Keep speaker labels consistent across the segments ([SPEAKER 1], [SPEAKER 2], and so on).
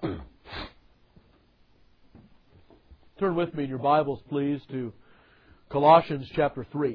[SPEAKER 1] Turn with me in your Bibles, please, to Colossians chapter 3.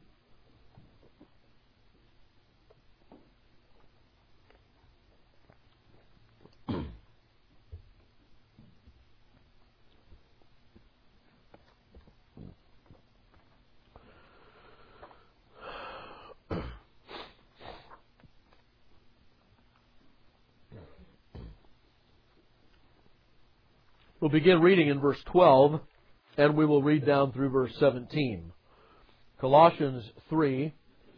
[SPEAKER 1] We'll begin reading in verse 12, and we will read down through verse 17. Colossians 3,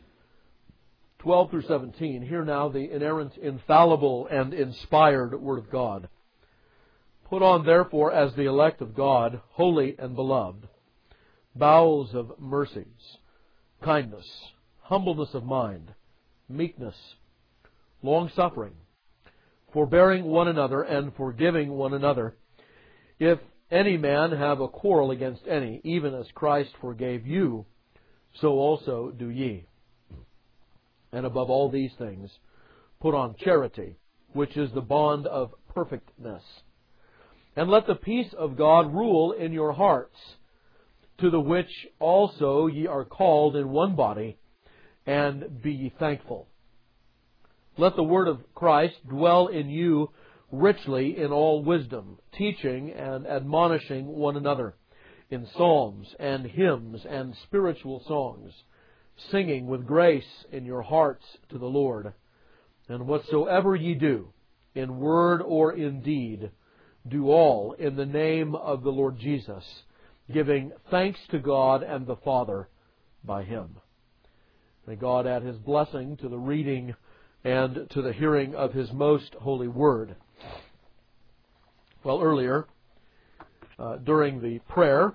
[SPEAKER 1] 12 through 17. Hear now the inerrant, infallible, and inspired Word of God. Put on, therefore, as the elect of God, holy and beloved, bowels of mercies, kindness, humbleness of mind, meekness, long-suffering, forbearing one another, and forgiving one another, if any man have a quarrel against any, even as Christ forgave you, so also do ye. And above all these things, put on charity, which is the bond of perfectness. And let the peace of God rule in your hearts, to the which also ye are called in one body, and be ye thankful. Let the word of Christ dwell in you richly in all wisdom, teaching and admonishing one another in psalms and hymns and spiritual songs, singing with grace in your hearts to the Lord. And whatsoever ye do, in word or in deed, do all in the name of the Lord Jesus, giving thanks to God and the Father by Him. May God add His blessing to the reading and to the hearing of His most holy word. Well, earlier, during the prayer,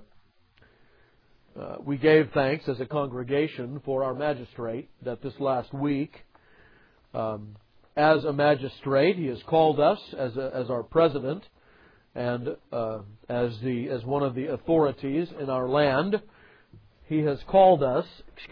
[SPEAKER 1] we gave thanks as a congregation for our magistrate that this last week, as a magistrate, he has called us as our president and as one of the authorities in our land. He has called us,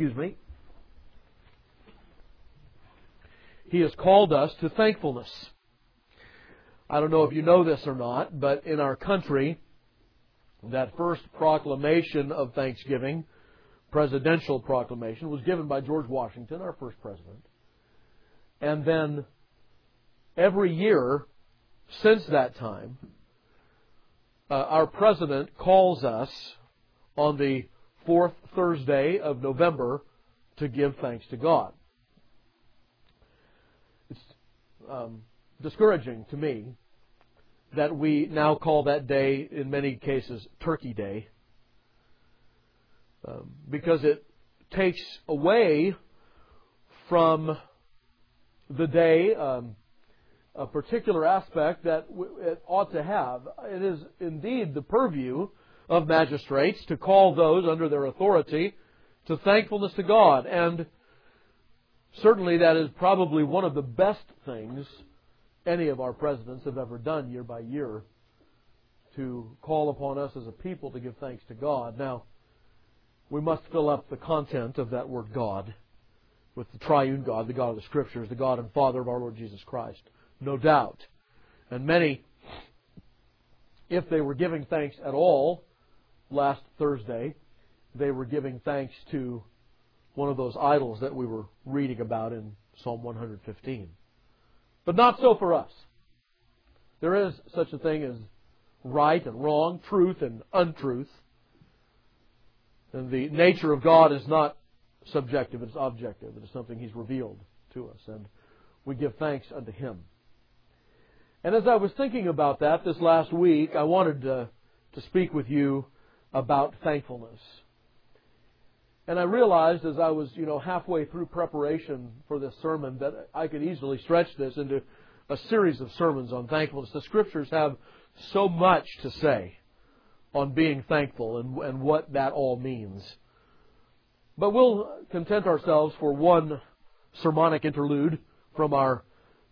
[SPEAKER 1] he has called us to thankfulness. I don't know if you know this or not, but in our country, that first proclamation of Thanksgiving, presidential proclamation, was given by George Washington, our first president. And then every year since that time, our president calls us on the fourth Thursday of November to give thanks to God. It's discouraging to me that we now call that day, in many cases, Turkey Day, because it takes away from the day a particular aspect that it ought to have. It is indeed the purview of magistrates to call those under their authority to thankfulness to God, and certainly that is probably one of the best things any of our presidents have ever done year by year, to call upon us as a people to give thanks to God. Now, we must fill up the content of that word God with the triune God, the God of the Scriptures, the God and Father of our Lord Jesus Christ, no doubt. And many, if they were giving thanks at all last Thursday, they were giving thanks to one of those idols that we were reading about in Psalm 115. But not so for us. There is such a thing as right and wrong, truth and untruth. And the nature of God is not subjective, it's objective. It is something He's revealed to us, and we give thanks unto Him. And as I was thinking about that this last week, I wanted to speak with you about thankfulness. And I realized as I was, halfway through preparation for this sermon that I could easily stretch this into a series of sermons on thankfulness. The Scriptures have so much to say on being thankful and what that all means. But we'll content ourselves for one sermonic interlude from our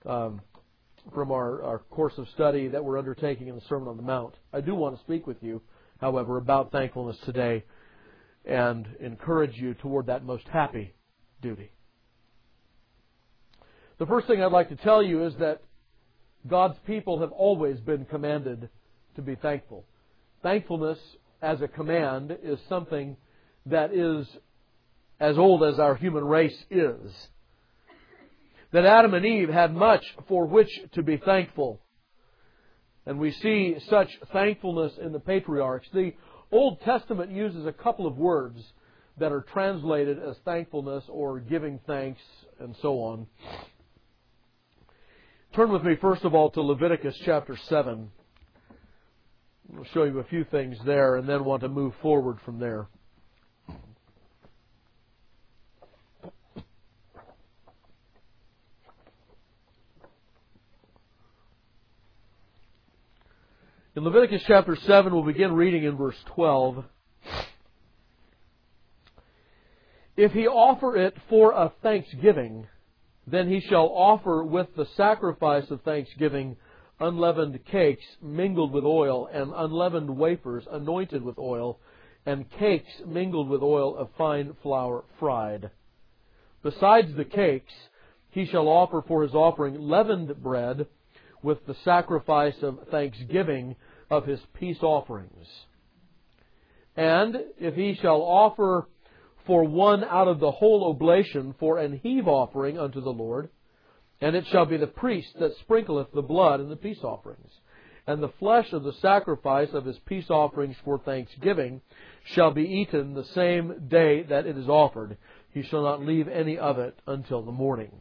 [SPEAKER 1] course of study that we're undertaking in the Sermon on the Mount. I do want to speak with you, however, about thankfulness today and encourage you toward that most happy duty. The first thing I'd like to tell you is that God's people have always been commanded to be thankful. Thankfulness as a command is something that is as old as our human race is. That Adam and Eve had much for which to be thankful. And we see such thankfulness in the patriarchs. The Old Testament uses a couple of words that are translated as thankfulness or giving thanks and so on. Turn with me first of all to Leviticus chapter 7. I'll show you a few things there and then want to move forward from there. In Leviticus chapter 7, we'll begin reading in verse 12. If he offer it for a thanksgiving, then he shall offer with the sacrifice of thanksgiving unleavened cakes mingled with oil, and unleavened wafers anointed with oil, and cakes mingled with oil of fine flour fried. Besides the cakes, he shall offer for his offering leavened bread with the sacrifice of thanksgiving of his peace offerings. And if he shall offer for one out of the whole oblation for an heave offering unto the Lord, and it shall be the priest that sprinkleth the blood in the peace offerings. And the flesh of the sacrifice of his peace offerings for thanksgiving shall be eaten the same day that it is offered. He shall not leave any of it until the morning.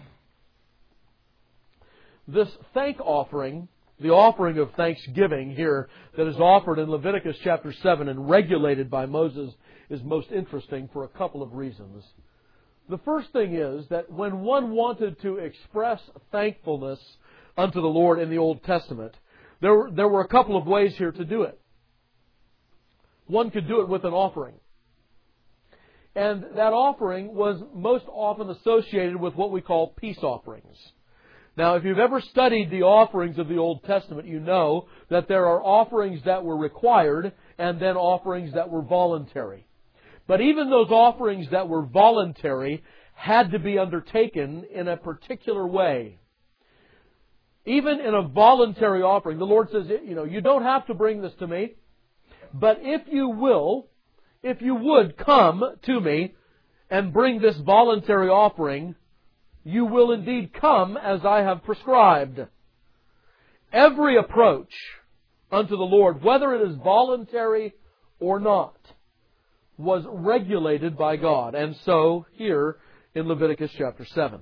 [SPEAKER 1] This thank offering, the offering of thanksgiving here that is offered in Leviticus chapter 7 and regulated by Moses, is most interesting for a couple of reasons. The first thing is that when one wanted to express thankfulness unto the Lord in the Old Testament, there were a couple of ways here to do it. One could do it with an offering. And that offering was most often associated with what we call peace offerings. Now, if you've ever studied the offerings of the Old Testament, you know that there are offerings that were required and then offerings that were voluntary. But even those offerings that were voluntary had to be undertaken in a particular way. Even in a voluntary offering, the Lord says, you don't have to bring this to me, but if you would come to me and bring this voluntary offering, you will indeed come as I have prescribed. Every approach unto the Lord, whether it is voluntary or not, was regulated by God. And so, here in Leviticus chapter 7.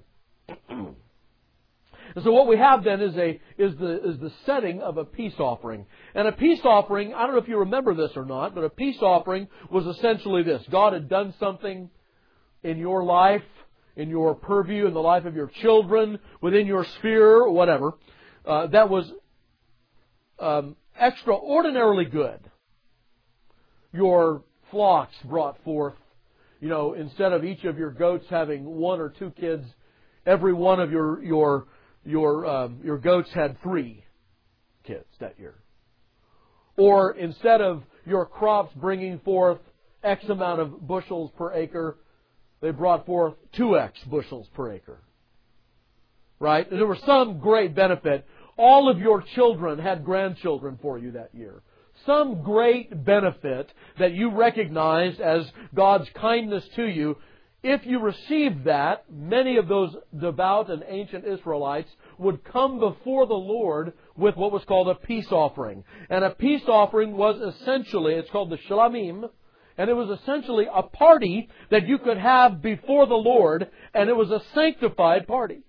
[SPEAKER 1] And so what we have then is the setting of a peace offering. And a peace offering, I don't know if you remember this or not, but a peace offering was essentially this. God had done something in your life, in your purview, in the life of your children, within your sphere, or whatever, that was extraordinarily good. Your flocks brought forth, instead of each of your goats having one or two kids, every one of your goats had 3 kids that year. Or instead of your crops bringing forth X amount of bushels per acre, they brought forth 2X bushels per acre. Right? And there was some great benefit. All of your children had grandchildren for you that year. Some great benefit that you recognized as God's kindness to you. If you received that, many of those devout and ancient Israelites would come before the Lord with what was called a peace offering. And a peace offering was essentially, it's called the Shlamim, and it was essentially a party that you could have before the Lord, and it was a sanctified party.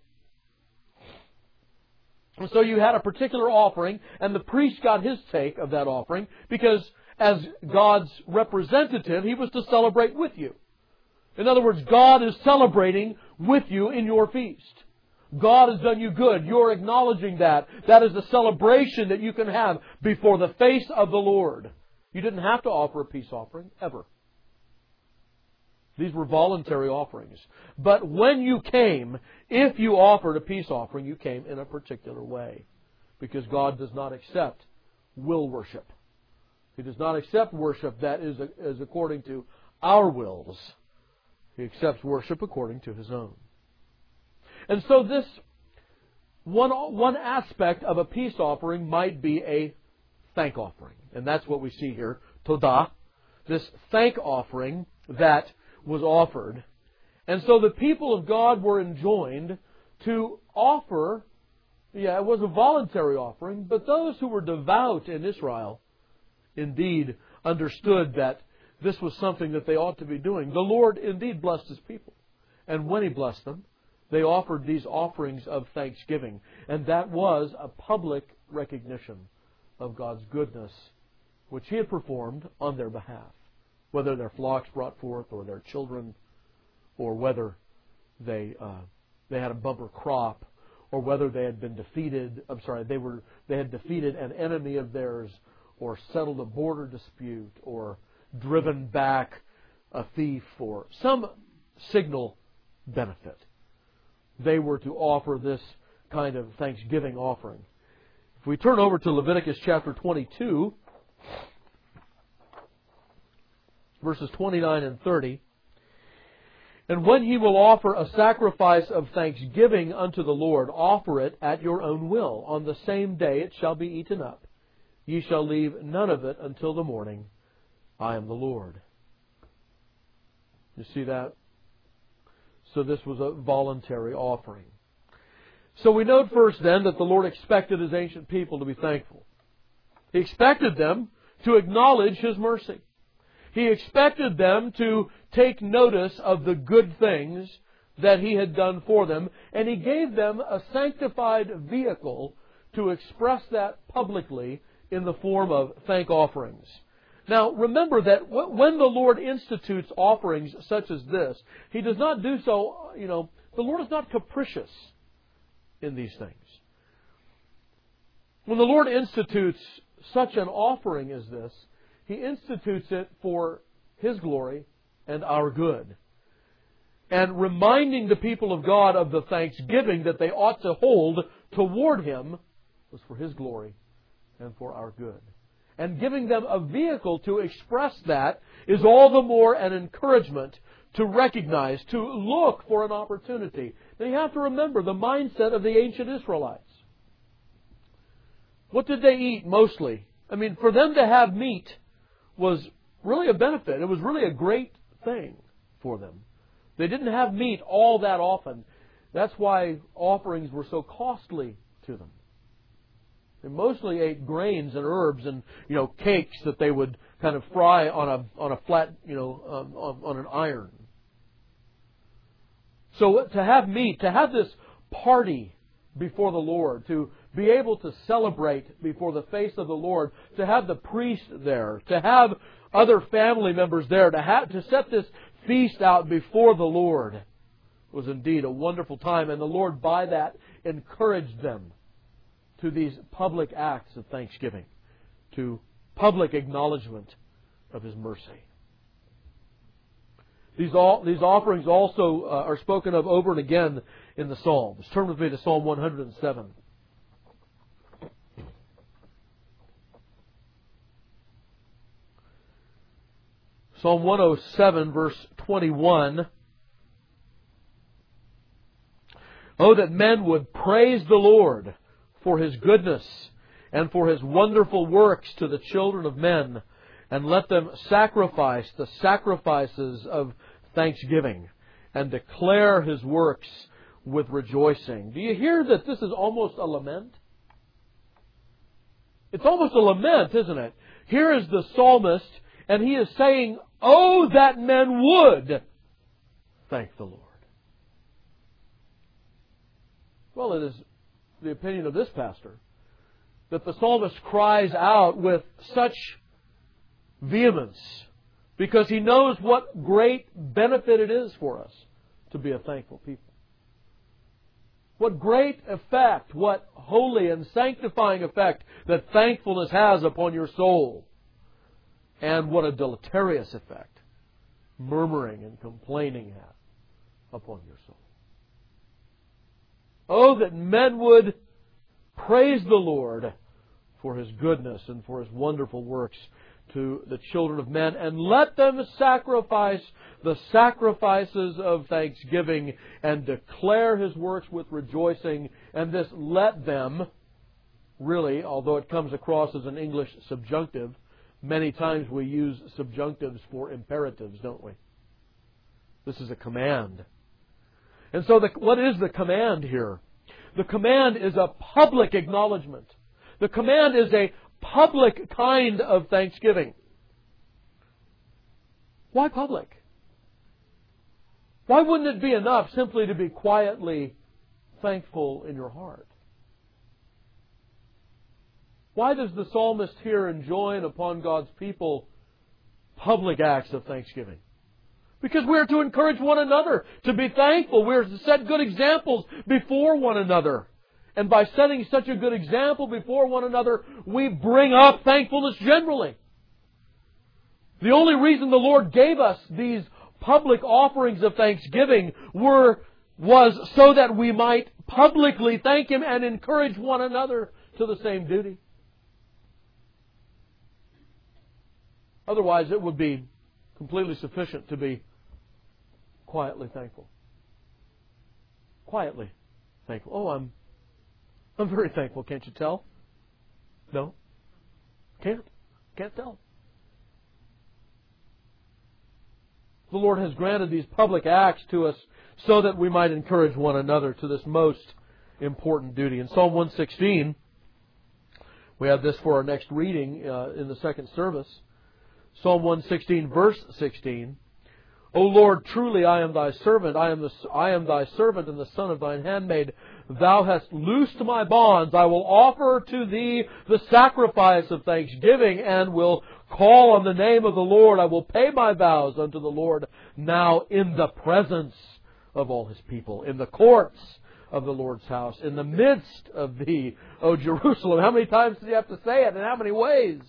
[SPEAKER 1] And so you had a particular offering, and the priest got his take of that offering, because as God's representative, he was to celebrate with you. In other words, God is celebrating with you in your feast. God has done you good. You're acknowledging that. That is the celebration that you can have before the face of the Lord. You didn't have to offer a peace offering, ever. These were voluntary offerings. But when you came, if you offered a peace offering, you came in a particular way. Because God does not accept will worship. He does not accept worship that is according to our wills. He accepts worship according to His own. And so this one aspect of a peace offering might be a thank offering. And that's what we see here, Todah, this thank offering that was offered. And so the people of God were enjoined to offer, it was a voluntary offering, but those who were devout in Israel indeed understood that this was something that they ought to be doing. The Lord indeed blessed His people. And when He blessed them, they offered these offerings of thanksgiving. And that was a public recognition of God's goodness, which He had performed on their behalf. Whether their flocks brought forth, or their children, or whether they had a bumper crop, or whether they had been defeated. They had defeated an enemy of theirs, or settled a border dispute, or driven back a thief, or some signal benefit. They were to offer this kind of thanksgiving offering. If we turn over to Leviticus chapter 22, verses 29 and 30, and when ye will offer a sacrifice of thanksgiving unto the Lord, offer it at your own will. On the same day it shall be eaten up. Ye shall leave none of it until the morning. I am the Lord. You see that? So this was a voluntary offering. So we note first then that the Lord expected His ancient people to be thankful. He expected them to acknowledge His mercy. He expected them to take notice of the good things that He had done for them, and He gave them a sanctified vehicle to express that publicly in the form of thank offerings. Now, remember that when the Lord institutes offerings such as this, He does not do so, the Lord is not capricious in these things. When the Lord institutes such an offering as this, He institutes it for His glory and our good. And reminding the people of God of the thanksgiving that they ought to hold toward Him was for His glory and for our good. And giving them a vehicle to express that is all the more an encouragement to recognize, to look for an opportunity. Now you have to remember the mindset of the ancient Israelites. What did they eat mostly? For them to have meat was really a benefit. It was really a great thing for them. They didn't have meat all that often. That's why offerings were so costly to them. They mostly ate grains and herbs and cakes that they would kind of fry on a flat on an iron. So to have meat, to have this party before the Lord, to be able to celebrate before the face of the Lord, to have the priest there, to have other family members there, to set this feast out before the Lord was indeed a wonderful time. And the Lord by that encouraged them to these public acts of thanksgiving, to public acknowledgement of His mercy. These offerings also are spoken of over and again in the Psalms. Turn with me to Psalm 107. Psalm 107, verse 21. Oh, that men would praise the Lord for His goodness and for His wonderful works to the children of men, and let them sacrifice the sacrifices of thanksgiving and declare His works with rejoicing. Do you hear that this is almost a lament? It's almost a lament, isn't it? Here is the psalmist, and he is saying, oh, that men would thank the Lord. Well, it is the opinion of this pastor that the psalmist cries out with such vehemence because he knows what great benefit it is for us to be a thankful people. What great effect, what holy and sanctifying effect that thankfulness has upon your soul. And what a deleterious effect murmuring and complaining has upon your soul. Oh, that men would praise the Lord for His goodness and for His wonderful works to the children of men, and let them sacrifice the sacrifices of thanksgiving and declare His works with rejoicing. And this let them, really, although it comes across as an English subjunctive, many times we use subjunctives for imperatives, don't we? This is a command. And so what is the command here? The command is a public acknowledgement. The command is a public kind of thanksgiving. Why public? Why wouldn't it be enough simply to be quietly thankful in your heart? Why does the psalmist here enjoin upon God's people public acts of thanksgiving? Because we're to encourage one another to be thankful. We're to set good examples before one another. And by setting such a good example before one another, we bring up thankfulness generally. The only reason the Lord gave us these public offerings of thanksgiving was so that we might publicly thank Him and encourage one another to the same duty. Otherwise, it would be completely sufficient to be quietly thankful. Quietly thankful. Oh, I'm very thankful, can't you tell? No? Can't tell. The Lord has granted these public acts to us so that we might encourage one another to this most important duty. In Psalm 116, we have this for our next reading in the second service. Psalm 116, verse 16. O Lord, truly I am Thy servant. I am Thy servant and the son of Thine handmaid. Thou hast loosed my bonds. I will offer to Thee the sacrifice of thanksgiving and will call on the name of the Lord. I will pay my vows unto the Lord now in the presence of all His people, in the courts of the Lord's house, in the midst of Thee, O Jerusalem. How many times do you have to say it, and how many ways?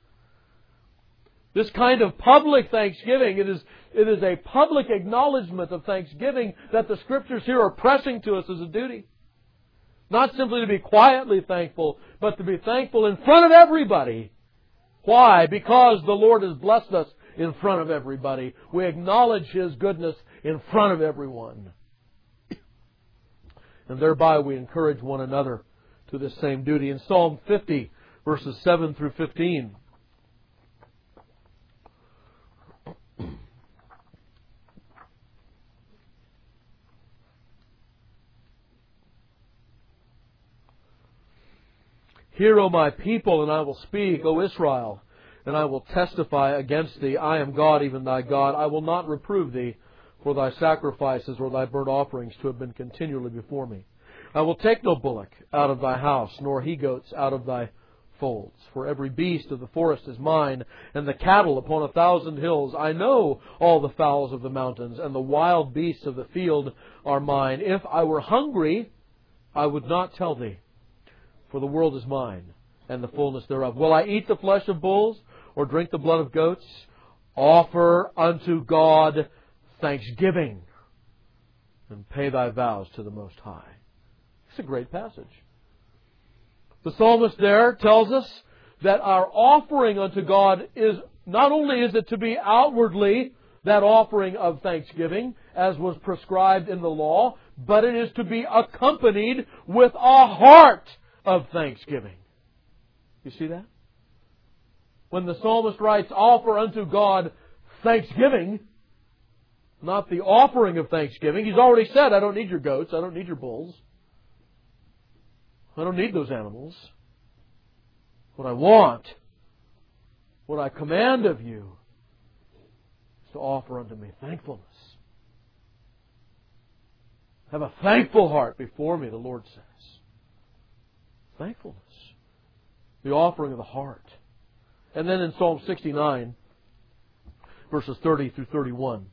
[SPEAKER 1] This kind of public thanksgiving, it is a public acknowledgement of thanksgiving that the Scriptures here are pressing to us as a duty. Not simply to be quietly thankful, but to be thankful in front of everybody. Why? Because the Lord has blessed us in front of everybody. We acknowledge His goodness in front of everyone. And thereby we encourage one another to this same duty. In Psalm 50, verses 7 through 15, Hear, O my people, and I will speak, O Israel, and I will testify against thee. I am God, even thy God. I will not reprove thee for thy sacrifices or thy burnt offerings to have been continually before me. I will take no bullock out of thy house, nor he-goats out of thy folds. For every beast of the forest is mine, and the cattle upon 1,000 hills. I know all the fowls of the mountains, and the wild beasts of the field are mine. If I were hungry, I would not tell thee. For the world is mine, and the fullness thereof. Will I eat the flesh of bulls, or drink the blood of goats? Offer unto God thanksgiving, and pay thy vows to the Most High. It's a great passage. The psalmist there tells us that our offering unto God is, not only is it to be outwardly that offering of thanksgiving, as was prescribed in the law, but it is to be accompanied with a heart of thanksgiving. You see that? When the psalmist writes, offer unto God thanksgiving, not the offering of thanksgiving. He's already said, I don't need your goats, I don't need your bulls. I don't need those animals. What I want, what I command of you, is to offer unto me thankfulness. Have a thankful heart before me, the Lord says. Thankfulness. The offering of the heart. And then in Psalm 69, verses 30 through 31.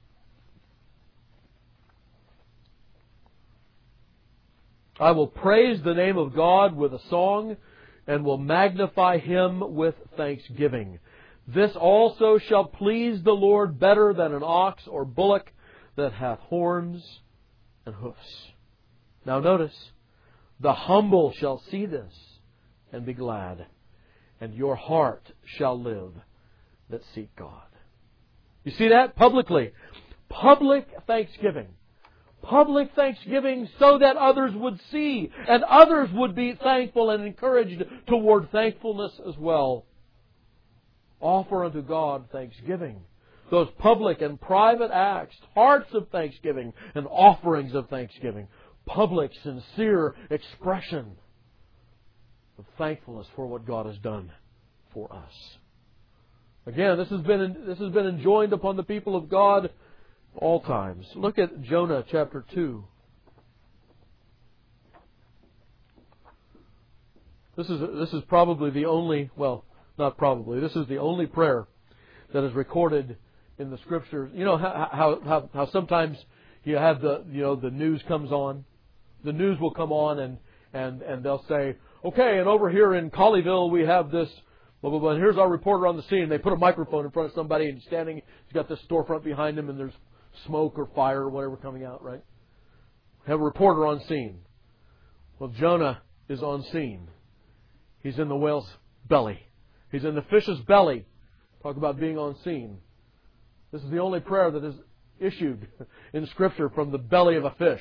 [SPEAKER 1] I will praise the name of God with a song, and will magnify Him with thanksgiving. This also shall please the Lord better than an ox or bullock that hath horns and hoofs. Now notice, the humble shall see this and be glad, and your heart shall live that seek God. You see that? Publicly. Public thanksgiving. Public thanksgiving so that others would see and others would be thankful and encouraged toward thankfulness as well. Offer unto God thanksgiving. Those public and private acts, hearts of thanksgiving and offerings of thanksgiving. Public, sincere expression of thankfulness for what God has done for us. Again, this has been enjoined upon the people of God all times. Look at Jonah chapter 2. This is probably the only, well, not probably, this is the only prayer that is recorded in the Scriptures. You know how sometimes you have the news comes on. The news will come on and they'll say, okay, and over here in Colleyville we have this, blah, blah, blah, and here's our reporter on the scene. They put a microphone in front of somebody and he's got this storefront behind him and there's smoke or fire or whatever coming out, right? Have a reporter on scene. Well, Jonah is on scene. He's in the whale's belly. He's in the fish's belly. Talk about being on scene. This is the only prayer that is issued in Scripture from the belly of a fish.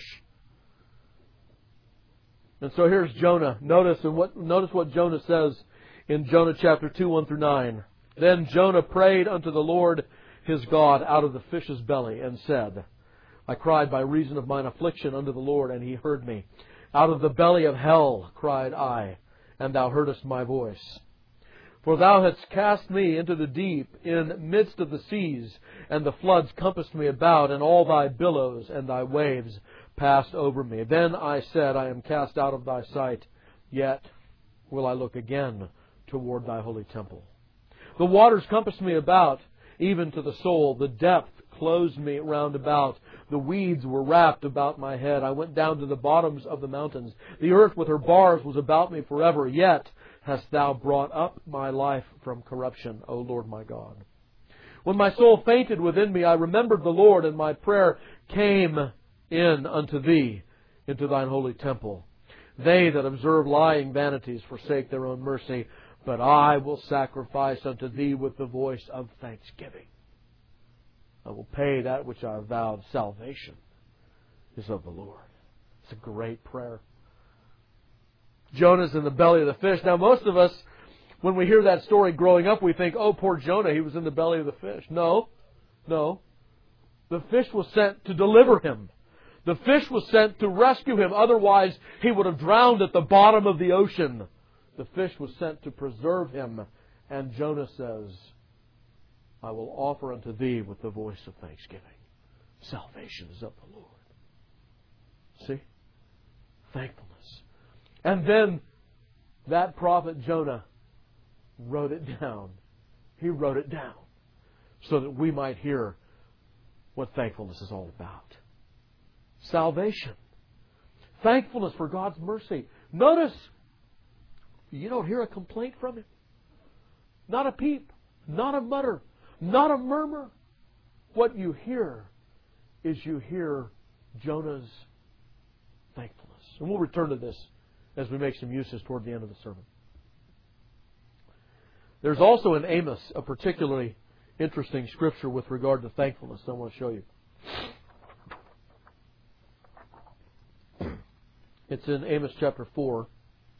[SPEAKER 1] And so here's Jonah. Notice what Jonah says in Jonah chapter 2, 1 through 9. Then Jonah prayed unto the Lord his God out of the fish's belly, and said, I cried by reason of mine affliction unto the Lord, and He heard me. Out of the belly of hell cried I, and Thou heardest my voice. For Thou hadst cast me into the deep, in midst of the seas, and the floods compassed me about, and all Thy billows and Thy waves passed over me. Then I said, I am cast out of Thy sight, yet will I look again toward Thy holy temple. The waters compassed me about, even to the soul. The depth closed me round about. The weeds were wrapped about my head. I went down to the bottoms of the mountains. The earth with her bars was about me forever. Yet hast Thou brought up my life from corruption, O Lord my God. When my soul fainted within me, I remembered the Lord, and my prayer came in unto Thee, into Thine holy temple. They that observe lying vanities forsake their own mercy, but I will sacrifice unto Thee with the voice of thanksgiving. I will pay that which I have vowed. Salvation is of the Lord. It's a great prayer. Jonah's in the belly of the fish. Now, most of us, when we hear that story growing up, we think, oh, poor Jonah, he was in the belly of the fish. No. The fish was sent to deliver him. The fish was sent to rescue him. Otherwise, he would have drowned at the bottom of the ocean. The fish was sent to preserve him. And Jonah says, I will offer unto Thee with the voice of thanksgiving. Salvation is of the Lord. See? Thankfulness. And then that prophet Jonah wrote it down. He wrote it down so that we might hear what thankfulness is all about. Salvation. Thankfulness for God's mercy. Notice, you don't hear a complaint from Him. Not a peep. Not a mutter. Not a murmur. What you hear is you hear Jonah's thankfulness. And we'll return to this as we make some uses toward the end of the sermon. There's also in Amos a particularly interesting scripture with regard to thankfulness I want to show you. It's in Amos chapter 4.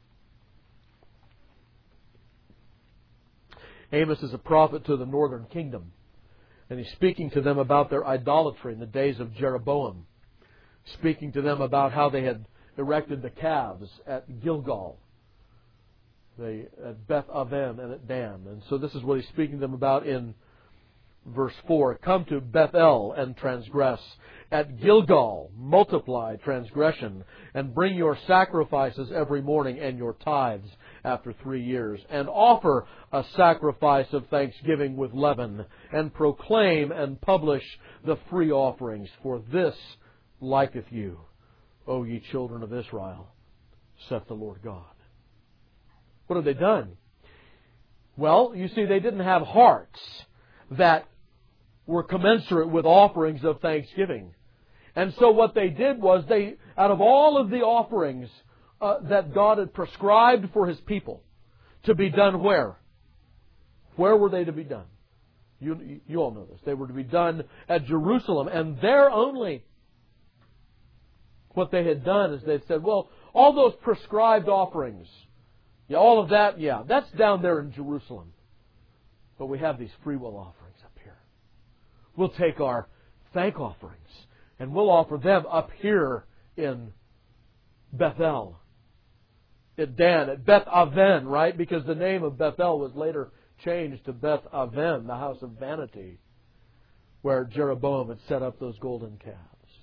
[SPEAKER 1] Amos is a prophet to the northern kingdom. And he's speaking to them about their idolatry in the days of Jeroboam. Speaking to them about how they had erected the calves at Gilgal, at Beth Aven and at Dan. And so this is what he's speaking to them about in verse 4. Come to Bethel and transgress. At Gilgal multiply transgression, and bring your sacrifices every morning and your tithes after 3 years. And offer a sacrifice of thanksgiving with leaven, and proclaim and publish the free offerings. For this liketh you, O ye children of Israel, saith the Lord God. What have they done? Well, you see, they didn't have hearts that were commensurate with offerings of thanksgiving. And so what they did was out of all of the offerings that God had prescribed for His people to be done where? Where were they to be done? You all know this. They were to be done at Jerusalem, and there only. What they had done is they said, well, all those prescribed offerings, all of that, that's down there in Jerusalem. But we have these free will offerings up here. We'll take our thank offerings and we'll offer them up here in Bethel, at Dan, at Beth Aven, right? Because the name of Bethel was later changed to Beth Aven, the house of vanity, where Jeroboam had set up those golden calves.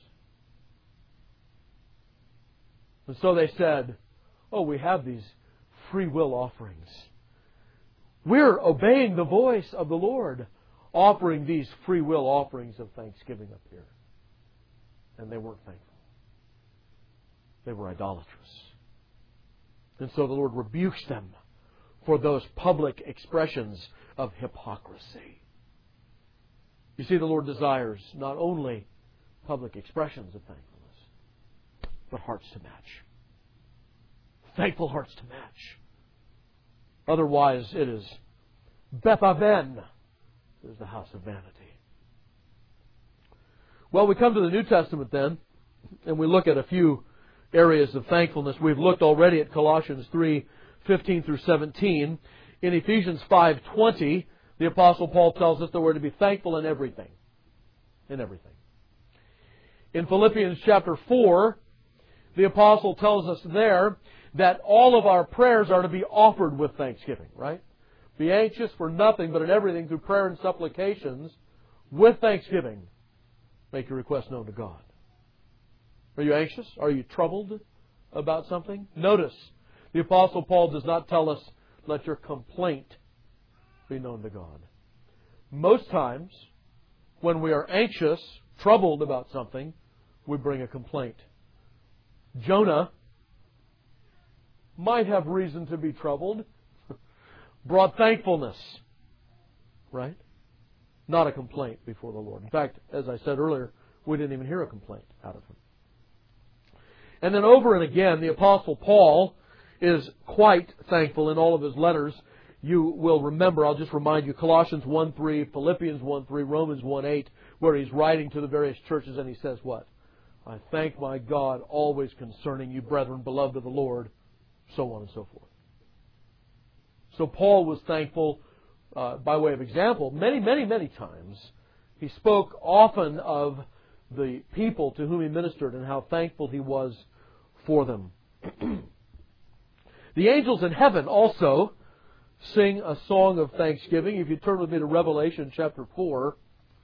[SPEAKER 1] And so they said, we have these free will offerings. We're obeying the voice of the Lord, offering these free will offerings of thanksgiving up here. And they weren't thankful. They were idolatrous. And so the Lord rebukes them for those public expressions of hypocrisy. You see, the Lord desires not only public expressions of thankfulness, but hearts to match. Thankful hearts to match. Otherwise, it is Beth Aven. It is the house of vanity. Well, we come to the New Testament then, and we look at a few areas of thankfulness. We've looked already at Colossians 3:15 through 17. In Ephesians 5:20, the Apostle Paul tells us that we're to be thankful in everything. In everything. In Philippians chapter 4, the Apostle tells us there that all of our prayers are to be offered with thanksgiving, right? Be anxious for nothing, but in everything through prayer and supplications with thanksgiving. Make your request known to God. Are you anxious? Are you troubled about something? Notice, the Apostle Paul does not tell us, let your complaint be known to God. Most times, when we are anxious, troubled about something, we bring a complaint. Jonah might have reason to be troubled, brought thankfulness, right? Not a complaint before the Lord. In fact, as I said earlier, we didn't even hear a complaint out of him. And then over and again, the Apostle Paul is quite thankful in all of his letters. You will remember, I'll just remind you, Colossians 1:3, Philippians 1:3, Romans 1:8, where he's writing to the various churches and he says what? I thank my God always concerning you, brethren, beloved of the Lord, so on and so forth. So Paul was thankful, by way of example, many, many, many times. He spoke often of the people to whom he ministered and how thankful he was for them. The angels in heaven also sing a song of thanksgiving. If you turn with me to Revelation chapter 4.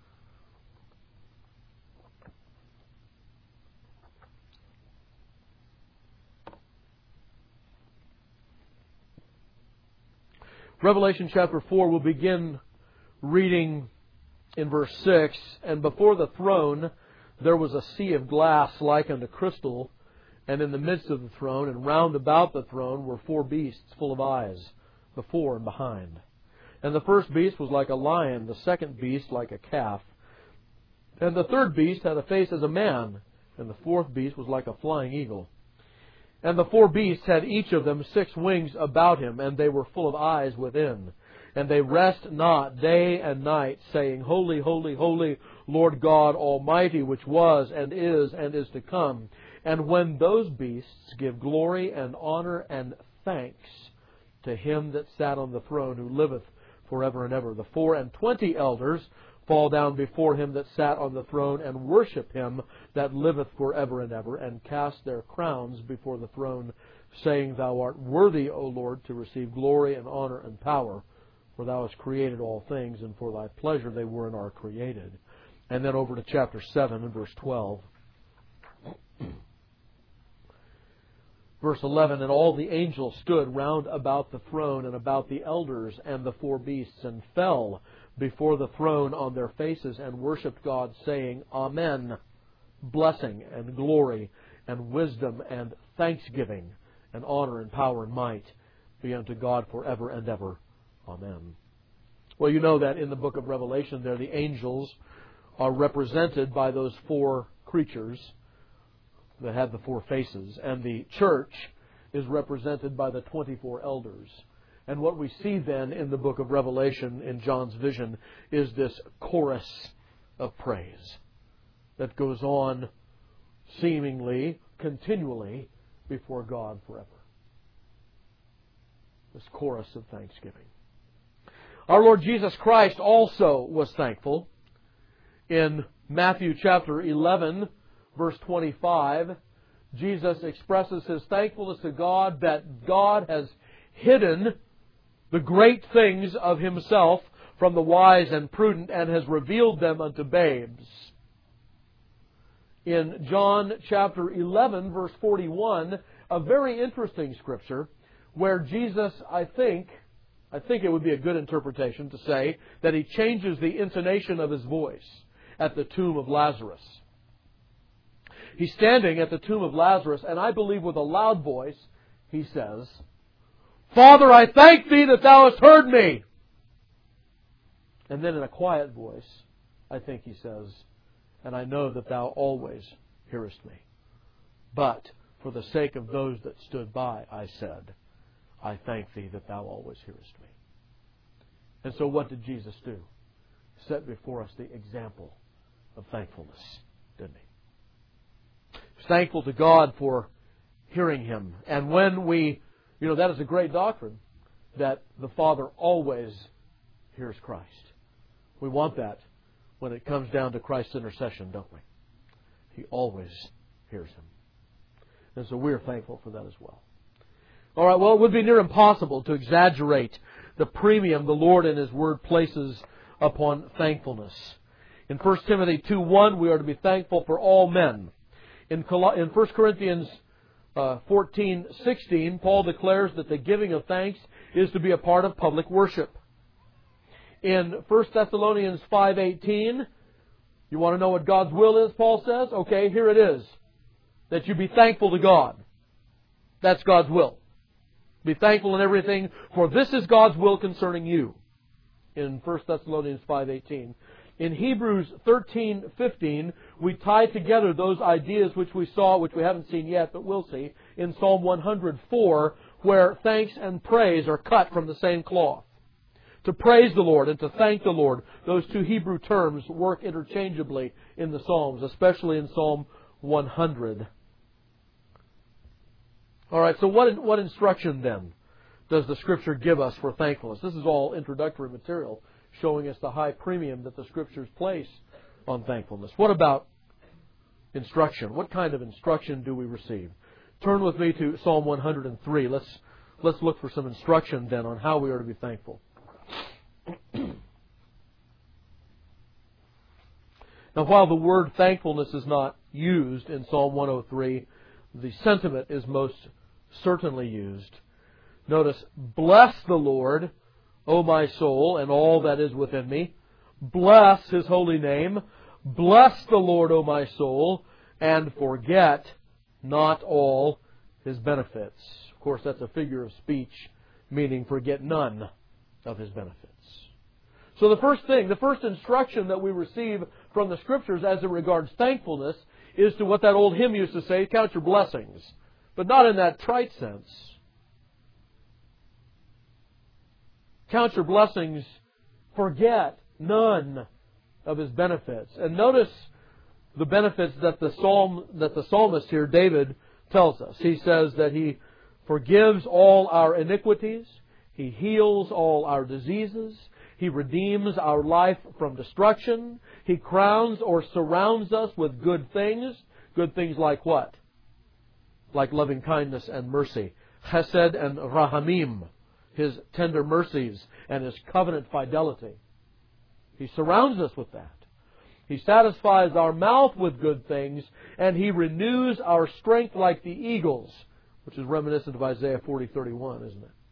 [SPEAKER 1] Revelation chapter 4, we'll begin reading in verse 6. And before the throne there was a sea of glass like unto crystal, and in the midst of the throne and round about the throne were four beasts full of eyes, before and behind. And the first beast was like a lion, the second beast like a calf, and the third beast had a face as a man, and the fourth beast was like a flying eagle. And the four beasts had each of them 6 wings about him, and they were full of eyes within. And they rest not day and night, saying, Holy, holy, holy, Lord God Almighty, which was and is to come. And when those beasts give glory and honor and thanks to him that sat on the throne, who liveth forever and ever, the 24 elders fall down before him that sat on the throne, and worship him that liveth forever and ever, and cast their crowns before the throne, saying, Thou art worthy, O Lord, to receive glory and honor and power, for Thou hast created all things, and for Thy pleasure they were and are created. And then over to chapter 7 and verse 12. Verse 11, And all the angels stood round about the throne and about the elders and the four beasts, and fell before the throne on their faces, and worshipped God, saying, Amen. Blessing and glory and wisdom and thanksgiving and honor and power and might be unto God forever and ever. Amen. Well, you know that in the book of Revelation there, the angels are represented by those 4 creatures that had the 4 faces, and the church is represented by the 24 elders. And what we see then in the book of Revelation, in John's vision, is this chorus of praise that goes on seemingly continually before God forever. This chorus of thanksgiving. Our Lord Jesus Christ also was thankful. In Matthew chapter 11, verse 25, Jesus expresses His thankfulness to God that God has hidden the great things of Himself from the wise and prudent and has revealed them unto babes. In John chapter 11, verse 41, a very interesting scripture where Jesus, I think it would be a good interpretation to say that He changes the intonation of His voice at the tomb of Lazarus. He's standing at the tomb of Lazarus, and I believe with a loud voice, He says, "Father, I thank Thee that Thou hast heard me." And then in a quiet voice, I think He says, "And I know that Thou always hearest me. But for the sake of those that stood by, I said, I thank Thee that Thou always hearest me." And so what did Jesus do? Set before us the example of thankfulness, didn't He? He's thankful to God for hearing Him. And when we, that is a great doctrine, that the Father always hears Christ. We want that when it comes down to Christ's intercession, don't we? He always hears Him. And so we're thankful for that as well. All right, well, it would be near impossible to exaggerate the premium the Lord in His Word places upon thankfulness. In 1 Timothy 2:1, we are to be thankful for all men. In 1 Corinthians 14:16, Paul declares that the giving of thanks is to be a part of public worship. In 1 Thessalonians 5:18, you want to know what God's will is, Paul says? Okay, here it is. That you be thankful to God. That's God's will. Be thankful in everything, for this is God's will concerning you. In 1 Thessalonians 5:18. In Hebrews 13:15, we tie together those ideas which we haven't seen yet, but we'll see, in Psalm 104, where thanks and praise are cut from the same cloth. To praise the Lord and to thank the Lord, those two Hebrew terms work interchangeably in the Psalms, especially in Psalm 100. All right, so what instruction then does the Scripture give us for thankfulness? This is all introductory material showing us the high premium that the Scriptures place on thankfulness. What about instruction? What kind of instruction do we receive? Turn with me to Psalm 103. Let's look for some instruction then on how we are to be thankful. Now, while the word thankfulness is not used in Psalm 103, the sentiment is most certainly used. Notice, "Bless the Lord, O my soul, and all that is within me. Bless His holy name. Bless the Lord, O my soul, and forget not all His benefits." Of course, that's a figure of speech, meaning forget none of His benefits. So the first instruction that we receive from the Scriptures as it regards thankfulness is to what that old hymn used to say, count your blessings. But not in that trite sense. Count your blessings, forget none of His benefits. And notice the benefits that the psalmist here, David, tells us. He says that He forgives all our iniquities. He heals all our diseases. He redeems our life from destruction. He crowns or surrounds us with good things. Good things like what? Like loving kindness and mercy. Chesed and rahamim. His tender mercies and His covenant fidelity. He surrounds us with that. He satisfies our mouth with good things, and He renews our strength like the eagles, which is reminiscent of Isaiah 40:31, isn't it?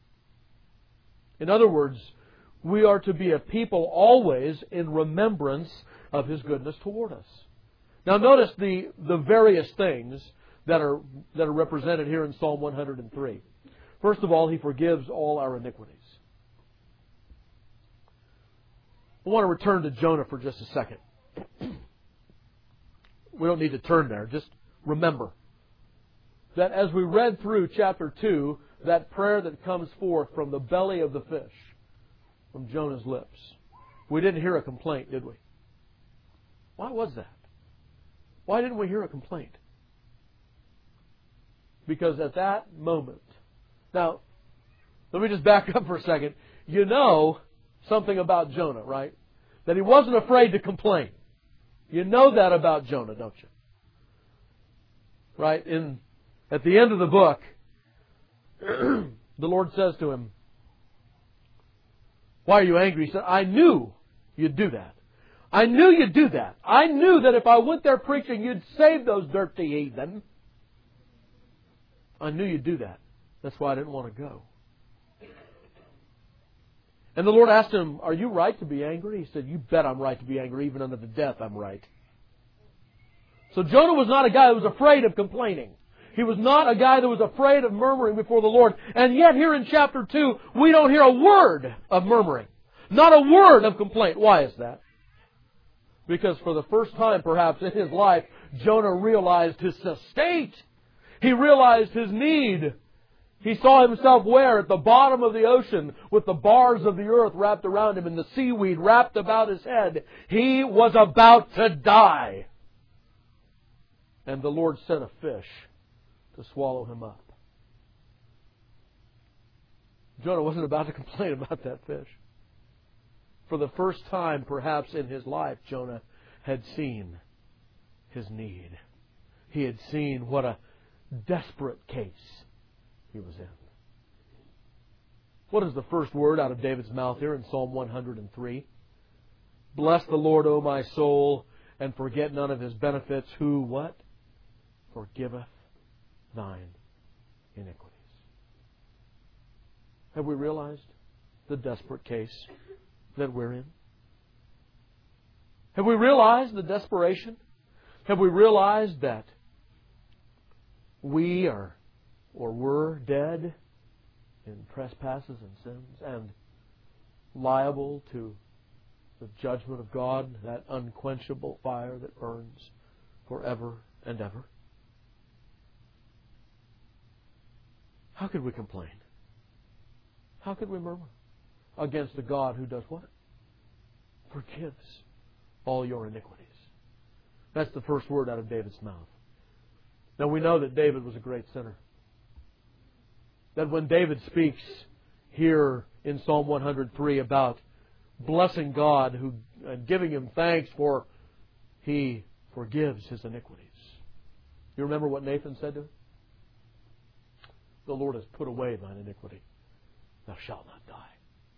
[SPEAKER 1] In other words, we are to be a people always in remembrance of His goodness toward us. Now notice the various things that are represented here in Psalm 103. First of all, He forgives all our iniquities. I want to return to Jonah for just a second. We don't need to turn there. Just remember that as we read through chapter 2, that prayer that comes forth from the belly of the fish, from Jonah's lips. We didn't hear a complaint, did we? Why was that? Why didn't we hear a complaint? Because at that moment... Now, let me just back up for a second. You know something about Jonah, right? That he wasn't afraid to complain. You know that about Jonah, don't you? Right? At the end of the book, the Lord says to him, "Why are you angry?" He said, "I knew you'd do that. I knew you'd do that. I knew that if I went there preaching, you'd save those dirty heathen. I knew you'd do that. That's why I didn't want to go." And the Lord asked him, "Are you right to be angry?" He said, "You bet I'm right to be angry. Even unto the death I'm right." So Jonah was not a guy who was afraid of complaining. He was not a guy that was afraid of murmuring before the Lord. And yet here in chapter 2, we don't hear a word of murmuring. Not a word of complaint. Why is that? Because for the first time, perhaps, in his life, Jonah realized his state. He realized his need. He saw himself where? At the bottom of the ocean, with the bars of the earth wrapped around him and the seaweed wrapped about his head. He was about to die. And the Lord sent a fish to swallow him up. Jonah wasn't about to complain about that fish. For the first time, perhaps, in his life, Jonah had seen his need. He had seen what a desperate case he was in. What is the first word out of David's mouth here in Psalm 103? "Bless the Lord, O my soul, and forget none of His benefits, who," what? "Forgiveth thine iniquities." Have we realized the desperate case that we're in? Have we realized the desperation? Have we realized that we are or were dead in trespasses and sins and liable to the judgment of God, that unquenchable fire that burns forever and ever? How could we complain? How could we murmur against a God who does what? Forgives all your iniquities. That's the first word out of David's mouth. Now we know that David was a great sinner. That when David speaks here in Psalm 103 about blessing God and giving Him thanks for He forgives his iniquities. You remember what Nathan said to him? "The Lord has put away thine iniquity. Thou shalt not die."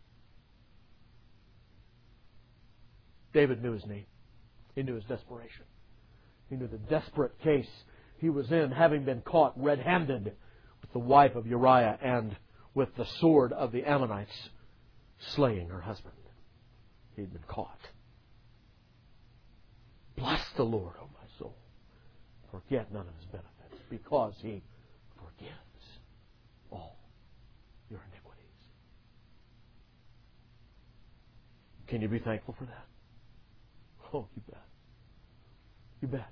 [SPEAKER 1] David knew his need. He knew his desperation. He knew the desperate case he was in, having been caught red-handed with the wife of Uriah and with the sword of the Ammonites slaying her husband. He'd been caught. Bless the Lord, O my soul. Forget none of His benefits, because He forgives all your iniquities. Can you be thankful for that? Oh, you bet. You bet.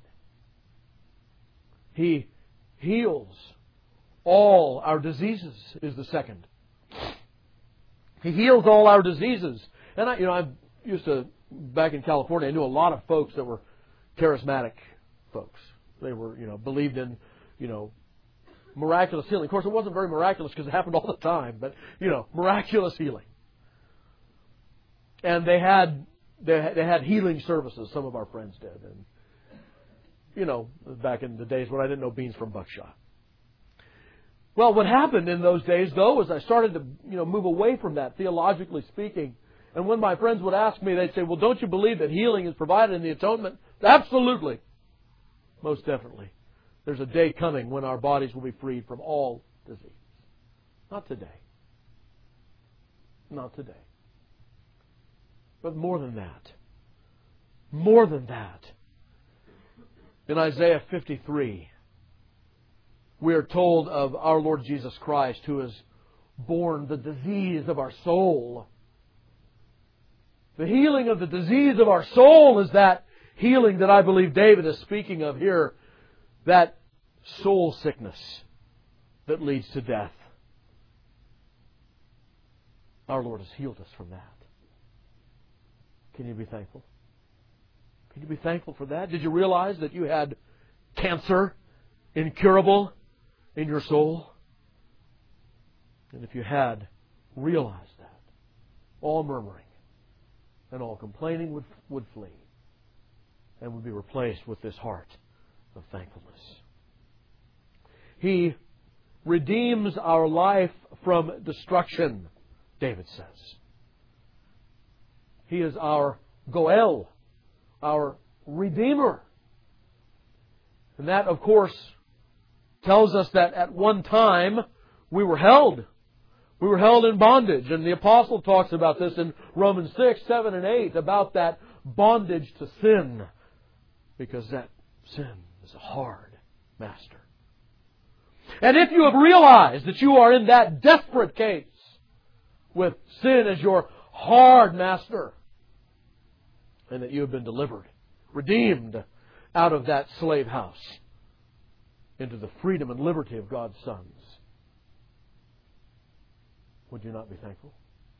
[SPEAKER 1] He heals all our diseases is the second. He heals all our diseases. And I used to, back in California, I knew a lot of folks that were charismatic folks. They were, believed in, miraculous healing. Of course, it wasn't very miraculous because it happened all the time, but, miraculous healing. And they had healing services, some of our friends did. And, back in the days when I didn't know beans from buckshot. Well, what happened in those days, though, was I started to, move away from that, theologically speaking. And when my friends would ask me, they'd say, "Well, don't you believe that healing is provided in the atonement?" Absolutely. Most definitely. There's a day coming when our bodies will be freed from all disease. Not today. Not today. But more than that. More than that. In Isaiah 53, we are told of our Lord Jesus Christ, who has borne the disease of our soul. The healing of the disease of our soul is that healing that I believe David is speaking of here. That soul sickness that leads to death. Our Lord has healed us from that. Can you be thankful? Can you be thankful for that? Did you realize that you had cancer, incurable, in your soul? And if you had realized that, all murmuring and all complaining would flee and would be replaced with this heart of thankfulness. He redeems our life from destruction, David says. He is our Goel, our Redeemer. And that, of course, tells us that at one time we were held. We were held in bondage. And the Apostle talks about this in Romans 6, 7, and 8, about that bondage to sin. Because that sin is a hard master. And if you have realized that you are in that desperate case with sin as your hard master, and that you have been delivered, redeemed out of that slave house into the freedom and liberty of God's sons, would you not be thankful?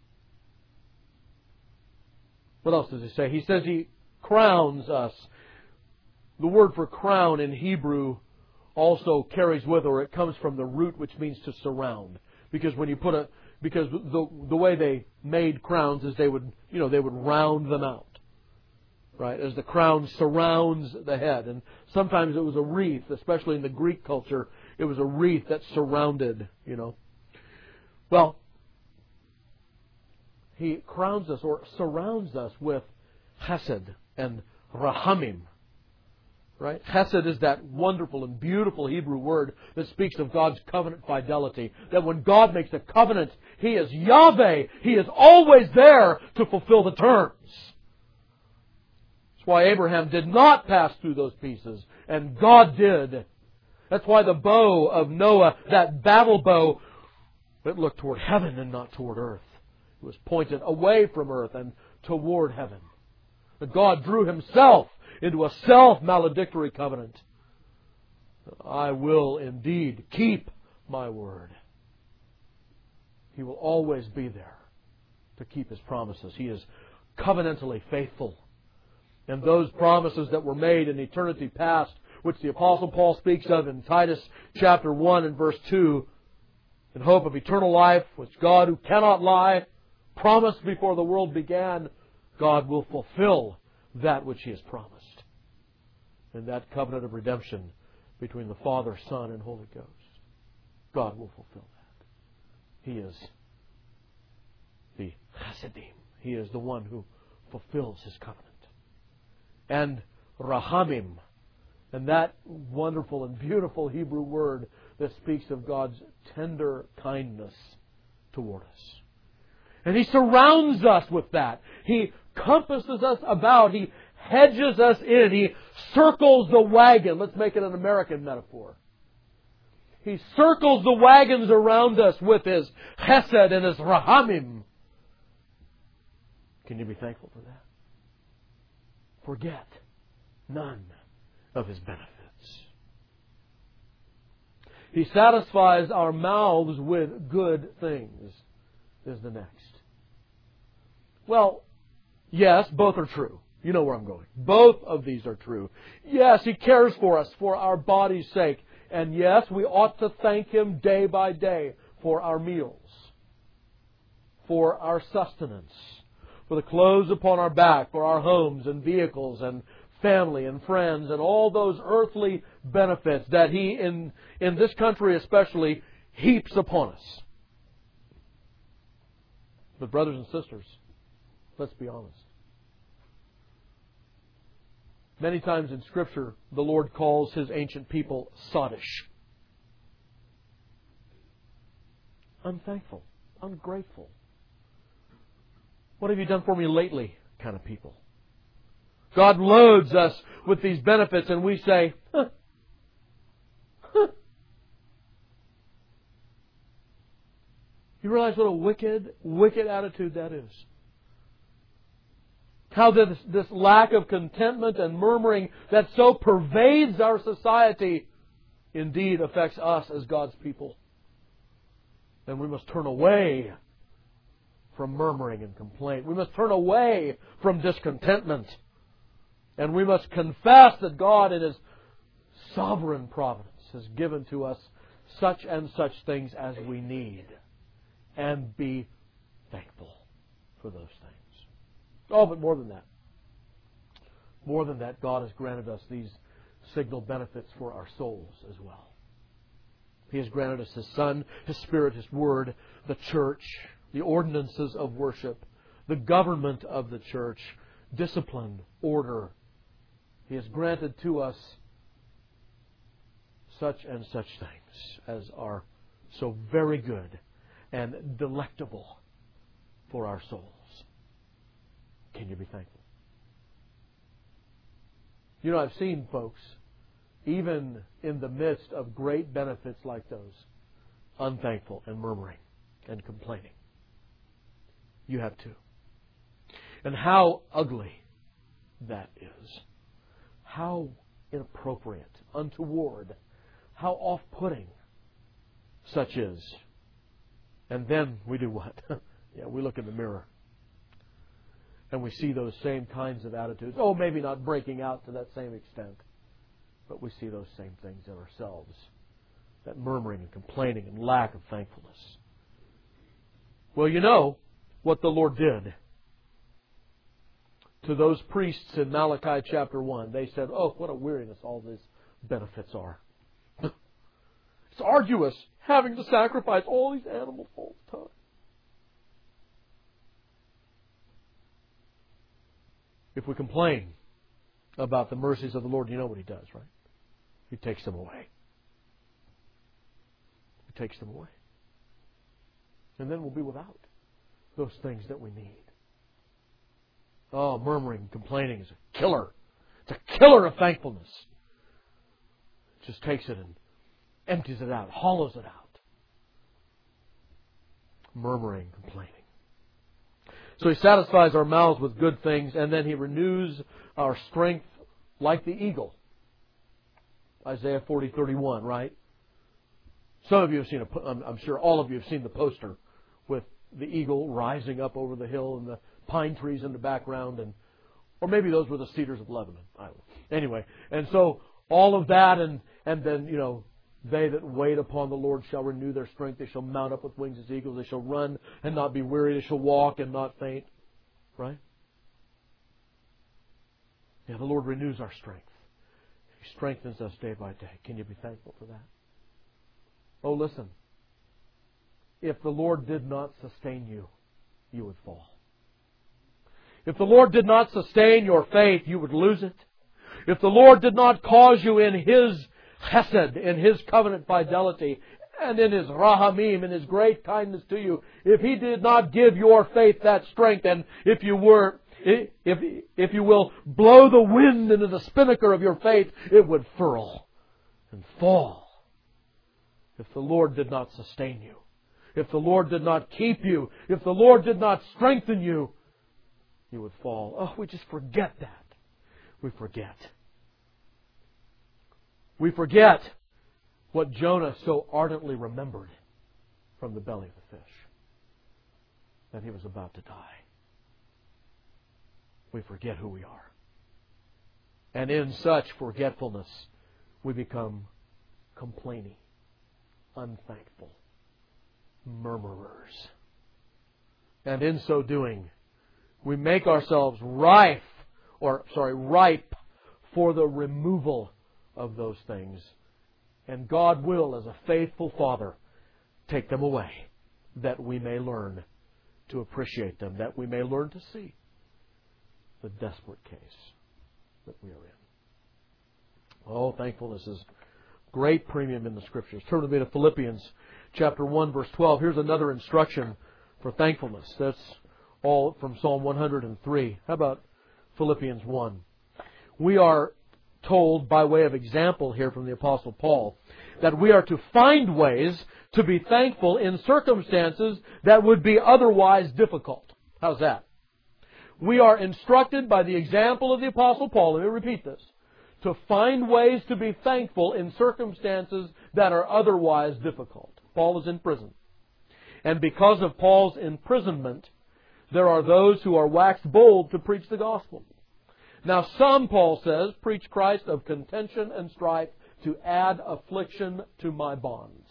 [SPEAKER 1] What else does he say? He says He crowns us. The word for crown in Hebrew also carries with, or it comes from the root which means to surround. Because when you because the way they made crowns is they would round them out. Right? As the crown surrounds the head. And sometimes it was a wreath, especially in the Greek culture, it was a wreath that surrounded, Well, He crowns us or surrounds us with chesed and rahamim. Right? Chesed is that wonderful and beautiful Hebrew word that speaks of God's covenant fidelity. That when God makes a covenant, He is Yahweh. He is always there to fulfill the terms. That's why Abraham did not pass through those pieces, and God did. That's why the bow of Noah, that battle bow, it looked toward heaven and not toward earth. It was pointed away from earth and toward heaven. But God drew Himself into a self-maledictory covenant. I will indeed keep my word. He will always be there to keep His promises. He is covenantally faithful. And those promises that were made in eternity past, which the Apostle Paul speaks of in Titus chapter 1 and verse 2, in hope of eternal life, which God, who cannot lie, promised before the world began, God will fulfill that which He has promised. And that covenant of redemption between the Father, Son, and Holy Ghost, God will fulfill that. He is the Chassidim. He is the one who fulfills His covenant. And Rahamim, and that wonderful and beautiful Hebrew word that speaks of God's tender kindness toward us. And He surrounds us with that. He compasses us about. He hedges us in. He circles the wagon. Let's make it an American metaphor. He circles the wagons around us with His chesed and His rahamim. Can you be thankful for that? Forget none of His benefits. He satisfies our mouths with good things, is the next. Well, yes, both are true. You know where I'm going. Both of these are true. Yes, He cares for us for our body's sake. And yes, we ought to thank Him day by day for our meals, for our sustenance, for the clothes upon our back, for our homes and vehicles and family and friends and all those earthly benefits that He, in this country especially, heaps upon us. But brothers and sisters, let's be honest. Many times in Scripture, the Lord calls His ancient people sottish. Unthankful, ungrateful. What have you done for me lately? Kind of people. God loads us with these benefits and we say, You realize what a wicked, wicked attitude that is? How this lack of contentment and murmuring that so pervades our society indeed affects us as God's people. And we must turn away from murmuring and complaint. We must turn away from discontentment. And we must confess that God in His sovereign providence has given to us such and such things as we need. And be thankful for those things. Oh, but more than that. More than that, God has granted us these signal benefits for our souls as well. He has granted us His Son, His Spirit, His Word, the church, the ordinances of worship, the government of the church, discipline, order. He has granted to us such and such things as are so very good and delectable for our souls. Can you be thankful? You know, I've seen folks, even in the midst of great benefits like those, unthankful and murmuring and complaining. You have too. And how ugly that is. How inappropriate, untoward, how off-putting such is. And then we do what? We look in the mirror. And we see those same kinds of attitudes. Oh, maybe not breaking out to that same extent. But we see those same things in ourselves. That murmuring and complaining and lack of thankfulness. Well, you know what the Lord did to those priests in Malachi chapter 1. They said, oh, what a weariness all these benefits are. It's arduous having to sacrifice all these animals all the time. If we complain about the mercies of the Lord, you know what He does, right? He takes them away. He takes them away. And then we'll be without those things that we need. Oh, murmuring, complaining is a killer. It's a killer of thankfulness. It just takes it and empties it out, hollows it out. Murmuring, complaining. So He satisfies our mouths with good things, and then He renews our strength like the eagle. Isaiah 40:31, right? Some of you have seen, I'm sure all of you have seen the poster with the eagle rising up over the hill and the pine trees in the background, or maybe those were the cedars of Lebanon. I don't know. Anyway, and so all of that, and then, you know, they that wait upon the Lord shall renew their strength. They shall mount up with wings as eagles. They shall run and not be weary. They shall walk and not faint. Right? Yeah, the Lord renews our strength. He strengthens us day by day. Can you be thankful for that? Oh, listen. If the Lord did not sustain you, you would fall. If the Lord did not sustain your faith, you would lose it. If the Lord did not cause you in His chesed, in His covenant fidelity, and in His rahamim, in His great kindness to you, if He did not give your faith that strength, and if you will, blow the wind into the spinnaker of your faith, it would furl and fall. If the Lord did not sustain you, if the Lord did not keep you, if the Lord did not strengthen you, you would fall. Oh, we just forget that. We forget. We forget what Jonah so ardently remembered from the belly of the fish. That he was about to die. We forget who we are. And in such forgetfulness, we become complaining, unthankful, murmurers. And in so doing, we make ourselves ripe for the removal of those things. And God will, as a faithful Father, take them away, that we may learn to appreciate them, that we may learn to see the desperate case that we are in. Oh, thankfulness is great premium in the Scriptures. Turn with me to Philippians chapter 1, verse 12. Here's another instruction for thankfulness. That's all from Psalm 103. How about Philippians 1? We are told, by way of example here from the Apostle Paul, that we are to find ways to be thankful in circumstances that would be otherwise difficult. How's that? We are instructed by the example of the Apostle Paul, let me repeat this, to find ways to be thankful in circumstances that are otherwise difficult. Paul is in prison. And because of Paul's imprisonment, there are those who are waxed bold to preach the gospel. Now some, Paul says, preach Christ of contention and strife to add affliction to my bonds.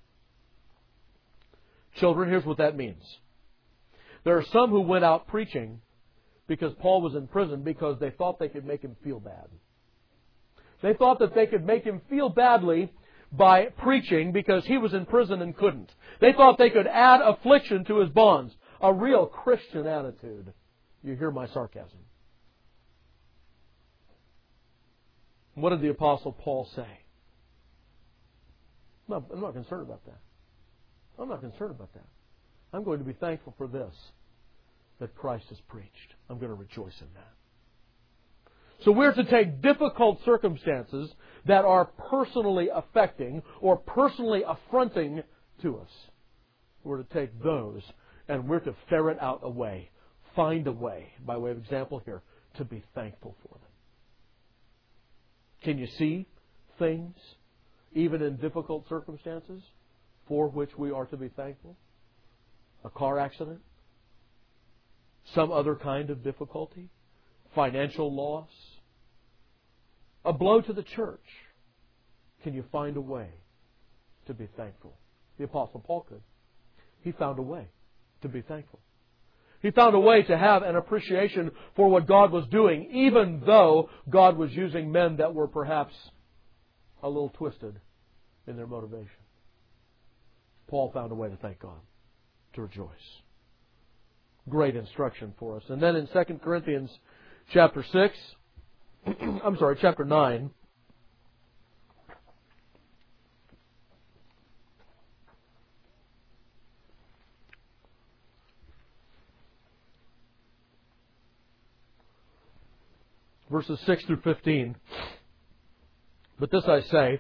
[SPEAKER 1] Children, here's what that means. There are some who went out preaching because Paul was in prison because they thought they could make him feel bad. They thought that they could make him feel badly by preaching because he was in prison and couldn't. They thought they could add affliction to his bonds. A real Christian attitude. You hear my sarcasm. What did the Apostle Paul say? I'm not concerned about that. I'm not concerned about that. I'm going to be thankful for this, that Christ has preached. I'm going to rejoice in that. So we're to take difficult circumstances that are personally affecting or personally affronting to us. We're to take those and we're to ferret out a way, find a way, by way of example here, to be thankful for them. Can you see things, even in difficult circumstances, for which we are to be thankful? A car accident? Some other kind of difficulty? Financial loss? A blow to the church? Can you find a way to be thankful? The Apostle Paul could. He found a way to be thankful. He found a way to have an appreciation for what God was doing, even though God was using men that were perhaps a little twisted in their motivation. Paul found a way to thank God, to rejoice. Great instruction for us. And then in 2 Corinthians chapter 9, verses 6 through 15. But this I say,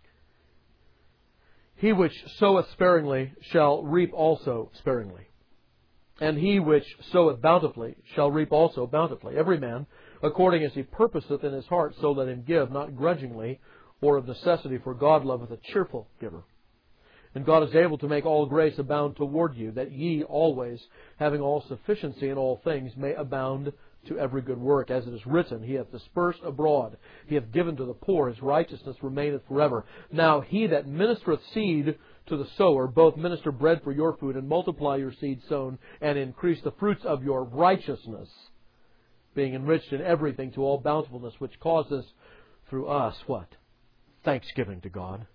[SPEAKER 1] he which soweth sparingly shall reap also sparingly. And he which soweth bountifully shall reap also bountifully. Every man, according as he purposeth in his heart, so let him give, not grudgingly or of necessity, for God loveth a cheerful giver. And God is able to make all grace abound toward you, that ye always, having all sufficiency in all things, may abound to every good work. As it is written, He hath dispersed abroad, He hath given to the poor, His righteousness remaineth forever. Now he that ministereth seed to the sower, both minister bread for your food, and multiply your seed sown, and increase the fruits of your righteousness, being enriched in everything to all bountifulness, which causes through us, what? Thanksgiving to God.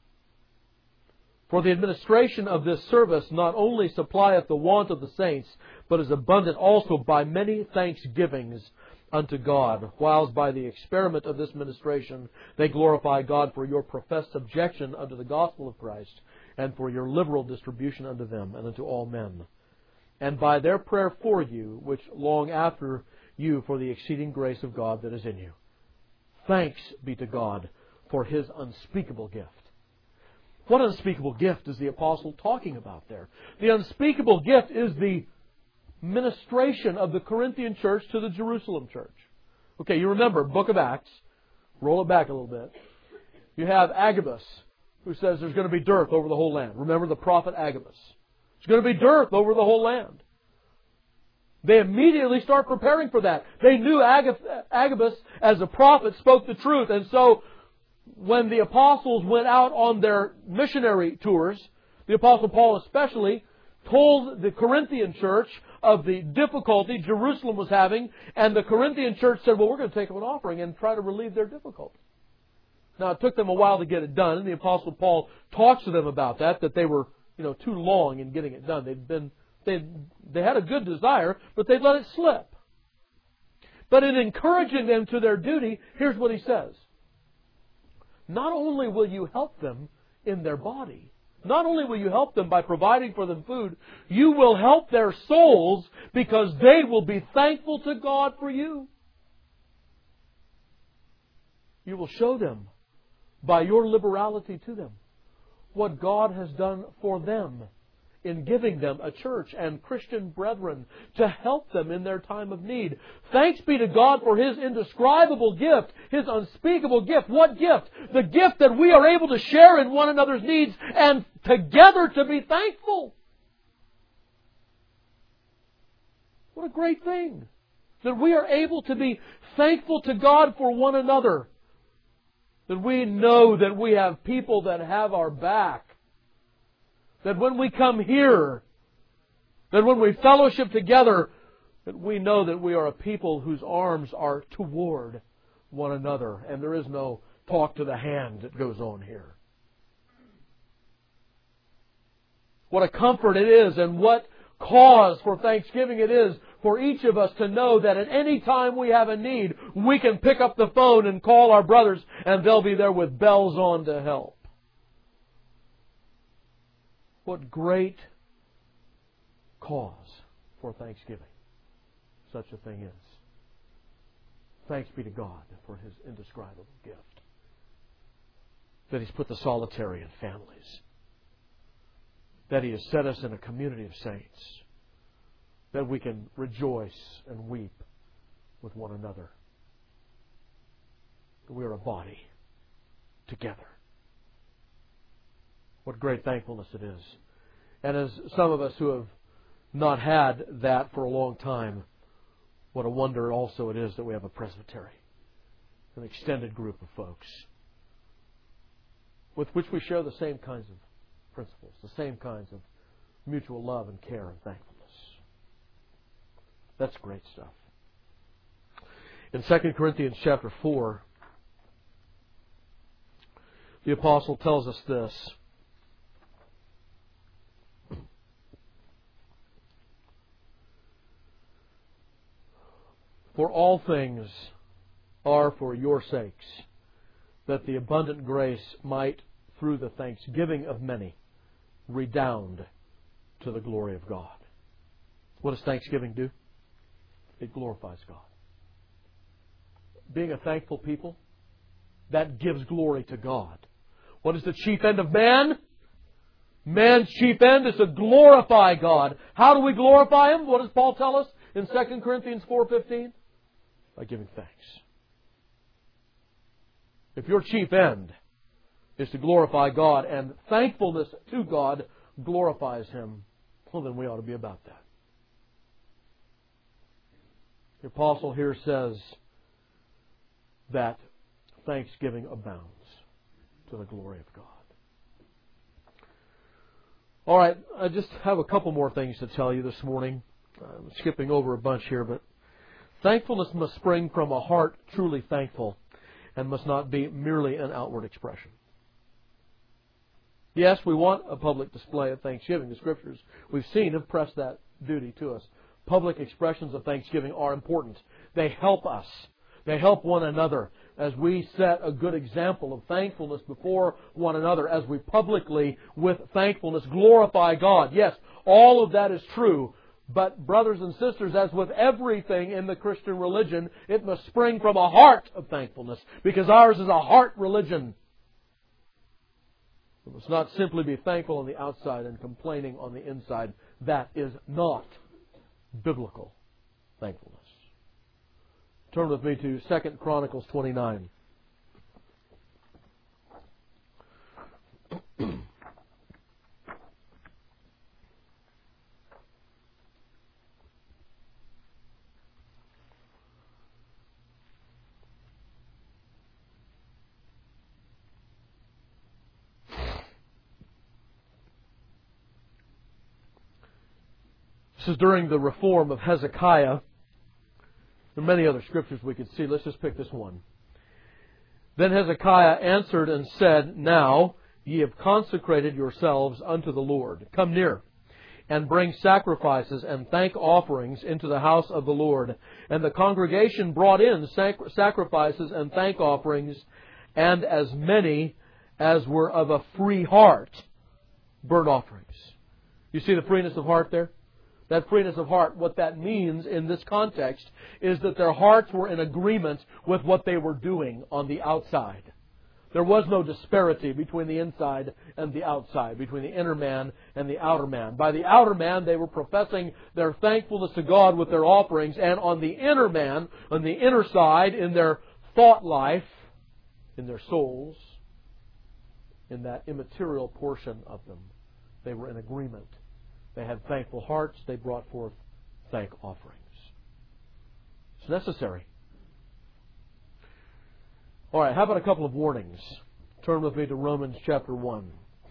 [SPEAKER 1] For the administration of this service not only supplieth the want of the saints, but is abundant also by many thanksgivings unto God, whilst by the experiment of this ministration they glorify God for your professed subjection unto the gospel of Christ, and for your liberal distribution unto them and unto all men. And by their prayer for you, which long after you for the exceeding grace of God that is in you. Thanks be to God for His unspeakable gift. What unspeakable gift is the apostle talking about there? The unspeakable gift is the ministration of the Corinthian church to the Jerusalem church. Okay, you remember, Book of Acts. Roll it back a little bit. You have Agabus, who says there's going to be dearth over the whole land. Remember the prophet Agabus. There's going to be dearth over the whole land. They immediately start preparing for that. They knew Agabus, as a prophet, spoke the truth. And so when the apostles went out on their missionary tours, the Apostle Paul especially told the Corinthian church of the difficulty Jerusalem was having, and the Corinthian church said, well, we're going to take up an offering and try to relieve their difficulty. Now, it took them a while to get it done, and the Apostle Paul talks to them about that they were, too long in getting it done. They had a good desire, but they'd let it slip. But in encouraging them to their duty, here's what he says. Not only will you help them in their body, not only will you help them by providing for them food, you will help their souls because they will be thankful to God for you. You will show them by your liberality to them what God has done for them in giving them a church and Christian brethren to help them in their time of need. Thanks be to God for His indescribable gift, His unspeakable gift. What gift? The gift that we are able to share in one another's needs and together to be thankful. What a great thing. That we are able to be thankful to God for one another. That we know that we have people that have our back. That when we come here, that when we fellowship together, that we know that we are a people whose arms are toward one another. And there is no talk to the hand that goes on here. What a comfort it is, and what cause for thanksgiving it is for each of us to know that at any time we have a need, we can pick up the phone and call our brothers, and they'll be there with bells on to help. What great cause for thanksgiving such a thing is. Thanks be to God for His indescribable gift. That He's put the solitary in families. That He has set us in a community of saints. That we can rejoice and weep with one another. We are a body together. What great thankfulness it is. And as some of us who have not had that for a long time, what a wonder also it is that we have a presbytery, an extended group of folks with which we share the same kinds of principles, the same kinds of mutual love and care and thankfulness. That's great stuff. In 2 Corinthians chapter 4, the apostle tells us this. For all things are for your sakes, that the abundant grace might, through the thanksgiving of many, redound to the glory of God. What does thanksgiving do? It glorifies God. Being a thankful people, that gives glory to God. What is the chief end of man? Man's chief end is to glorify God. How do we glorify Him? What does Paul tell us in 2 Corinthians 4:15? By giving thanks. If your chief end is to glorify God, and thankfulness to God glorifies Him, well, then we ought to be about that. The apostle here says that thanksgiving abounds to the glory of God. All right, I just have a couple more things to tell you this morning. I'm skipping over a bunch here, but thankfulness must spring from a heart truly thankful and must not be merely an outward expression. Yes, we want a public display of thanksgiving. The Scriptures we've seen impress that duty to us. Public expressions of thanksgiving are important. They help us. They help one another as we set a good example of thankfulness before one another, as we publicly, with thankfulness, glorify God. Yes, all of that is true. But brothers and sisters, as with everything in the Christian religion, it must spring from a heart of thankfulness, because ours is a heart religion. We must not simply be thankful on the outside and complaining on the inside. That is not biblical thankfulness. Turn with me to 2 Chronicles 29. This is during the reform of Hezekiah. There are many other scriptures we could see. Let's just pick this one. Then Hezekiah answered and said, Now ye have consecrated yourselves unto the Lord. Come near, and bring sacrifices and thank offerings into the house of the Lord. And the congregation brought in sacrifices and thank offerings, and as many as were of a free heart, burnt offerings. You see the freeness of heart there? That freeness of heart, what that means in this context is that their hearts were in agreement with what they were doing on the outside. There was no disparity between the inside and the outside, between the inner man and the outer man. By the outer man, they were professing their thankfulness to God with their offerings, and on the inner man, on the inner side, in their thought life, in their souls, in that immaterial portion of them, they were in agreement. They had thankful hearts. They brought forth thank offerings. It's necessary. All right, how about a couple of warnings? Turn with me to Romans chapter 1.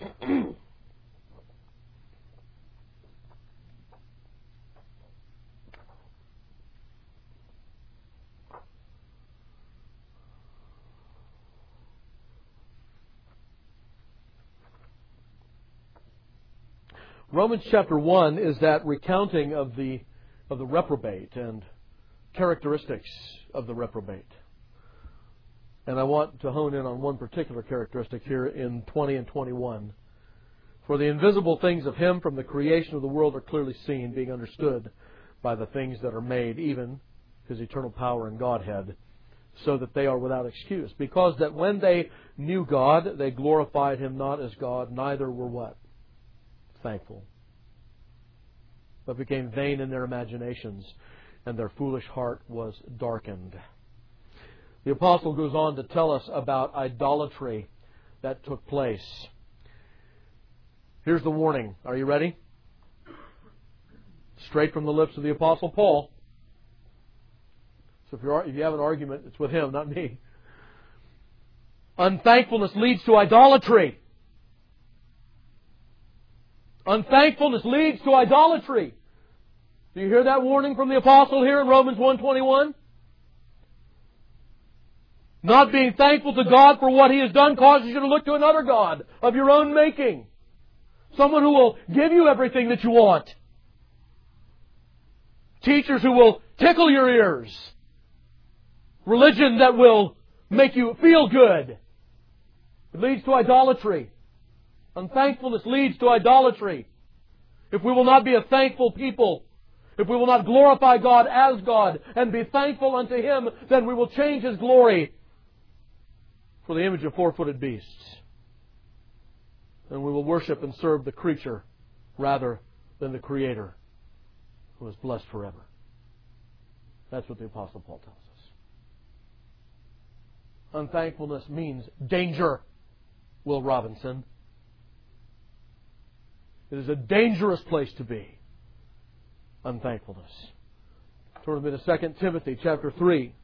[SPEAKER 1] Romans chapter 1 is that recounting of the reprobate and characteristics of the reprobate. And I want to hone in on one particular characteristic here in 20 and 21. For the invisible things of Him from the creation of the world are clearly seen, being understood by the things that are made, even His eternal power and Godhead, so that they are without excuse. Because that when they knew God, they glorified Him not as God, neither were what? Thankful, but became vain in their imaginations, and their foolish heart was darkened. The apostle goes on to tell us about idolatry that took place. Here's the warning. Are you ready? Straight from the lips of the apostle Paul. So if you have an argument, it's with him, not me. Unthankfulness leads to idolatry. Unthankfulness leads to idolatry. Do you hear that warning from the apostle here in Romans 1:21? Not being thankful to God for what He has done causes you to look to another God of your own making. Someone who will give you everything that you want. Teachers who will tickle your ears. Religion that will make you feel good. It leads to idolatry. Unthankfulness leads to idolatry. If we will not be a thankful people, if we will not glorify God as God and be thankful unto Him, then we will change His glory for the image of four-footed beasts. And we will worship and serve the creature rather than the Creator, who is blessed forever. That's what the Apostle Paul tells us. Unthankfulness means danger, Will Robinson. It is a dangerous place to be. Unthankfulness. Turn with me to 2 Timothy chapter 3.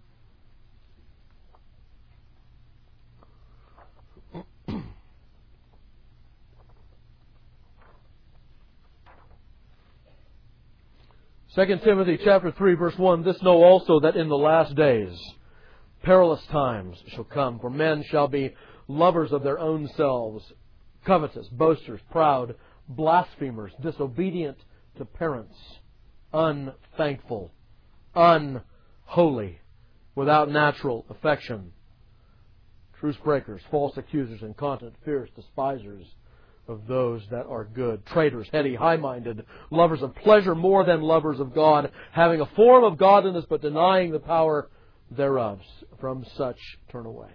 [SPEAKER 1] Second Timothy chapter 3 verse 1, This know also that in the last days perilous times shall come, for men shall be lovers of their own selves, covetous, boasters, proud, blasphemers, disobedient to parents, unthankful, unholy, without natural affection, truce breakers, false accusers, incontinent, fierce, despisers of those that are good, traitors, heady, high-minded, lovers of pleasure more than lovers of God, having a form of godliness but denying the power thereof. From such turn away.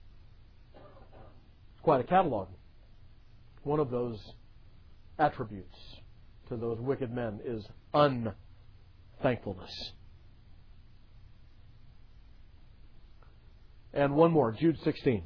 [SPEAKER 1] It's quite a catalog. One of those attributes to those wicked men is unthankfulness. And one more, Jude 16.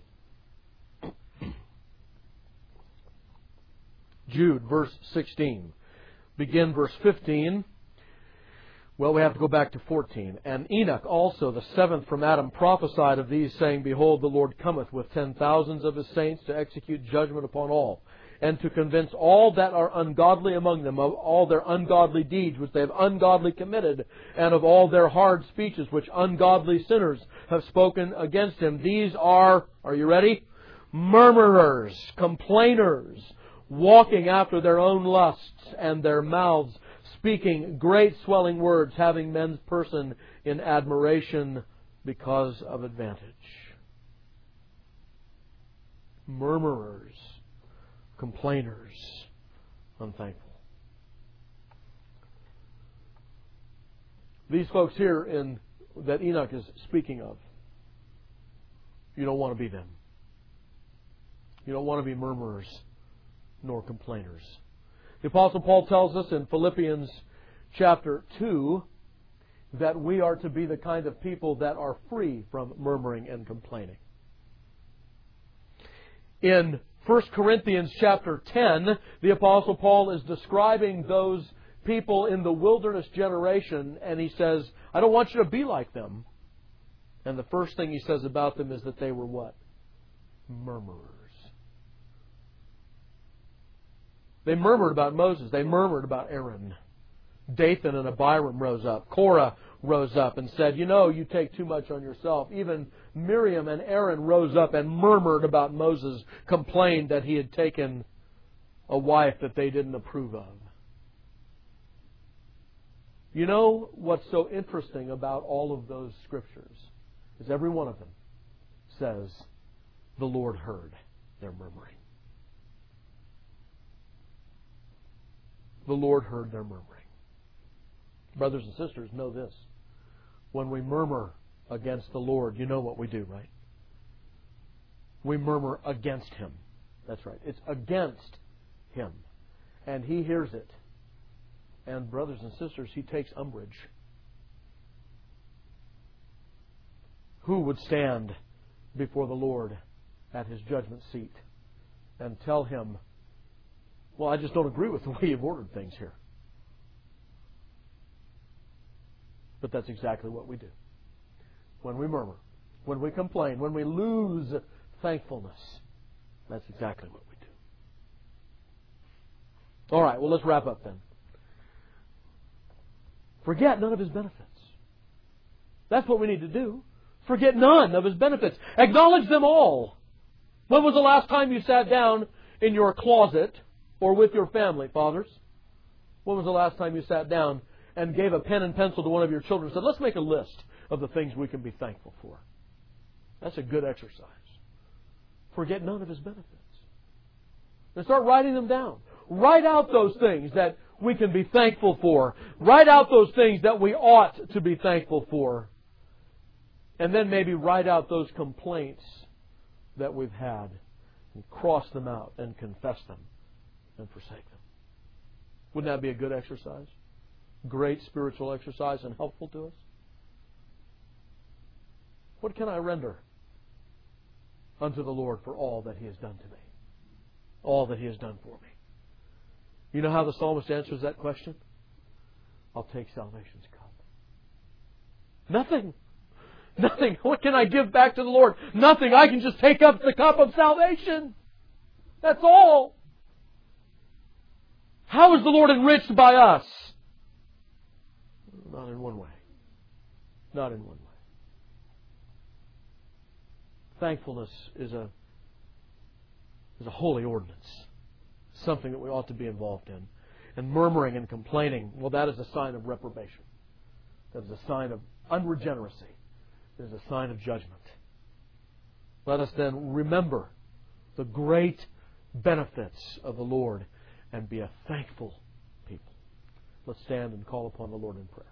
[SPEAKER 1] Jude, verse 16. Begin verse 15. Well, we have to go back to 14. And Enoch also, the seventh from Adam, prophesied of these, saying, Behold, the Lord cometh with 10,000s of His saints to execute judgment upon all, and to convince all that are ungodly among them of all their ungodly deeds which they have ungodly committed, and of all their hard speeches which ungodly sinners have spoken against Him. These are you ready? Murmurers, complainers, walking after their own lusts, and their mouths speaking great swelling words, having men's person in admiration because of advantage. Murmurers, complainers, unthankful. These folks here that Enoch is speaking of, you don't want to be them. You don't want to be murmurers nor complainers. The Apostle Paul tells us in Philippians chapter 2 that we are to be the kind of people that are free from murmuring and complaining. In 1 Corinthians chapter 10, the Apostle Paul is describing those people in the wilderness generation, and He says, I don't want you to be like them. And the first thing He says about them is that they were what? Murmurers. They murmured about Moses. They murmured about Aaron. Dathan and Abiram rose up. Korah rose up and said, you take too much on yourself. Even Miriam and Aaron rose up and murmured about Moses, complained that he had taken a wife that they didn't approve of. You know what's so interesting about all of those scriptures is every one of them says, the Lord heard their murmuring. The Lord heard their murmuring. Brothers and sisters, know this. When we murmur against the Lord, you know what we do, right? We murmur against Him. That's right. It's against Him. And He hears it. And brothers and sisters, He takes umbrage. Who would stand before the Lord at His judgment seat and tell Him, well, I just don't agree with the way you've ordered things here. But that's exactly what we do. When we murmur, when we complain, when we lose thankfulness, that's exactly what we do. All right, well, let's wrap up then. Forget none of His benefits. That's what we need to do. Forget none of His benefits. Acknowledge them all. When was the last time you sat down in your closet or with your family, fathers? When was the last time you sat down and gave a pen and pencil to one of your children and said, let's make a list of the things we can be thankful for? That's a good exercise. Forget none of His benefits. And start writing them down. Write out those things that we can be thankful for. Write out those things that we ought to be thankful for. And then maybe write out those complaints that we've had and cross them out and confess them and forsake them. Wouldn't that be a good exercise? Great spiritual exercise and helpful to us? What can I render unto the Lord for all that He has done to me? All that He has done for me. You know how the psalmist answers that question? I'll take salvation's cup. Nothing. Nothing. What can I give back to the Lord? Nothing. I can just take up the cup of salvation. That's all. How is the Lord enriched by us? Not in one way. Not in one way. Thankfulness is a holy ordinance. Something that we ought to be involved in. And murmuring and complaining, well, that is a sign of reprobation. That is a sign of unregeneracy. It is a sign of judgment. Let us then remember the great benefits of the Lord and be a thankful people. Let's stand and call upon the Lord in prayer.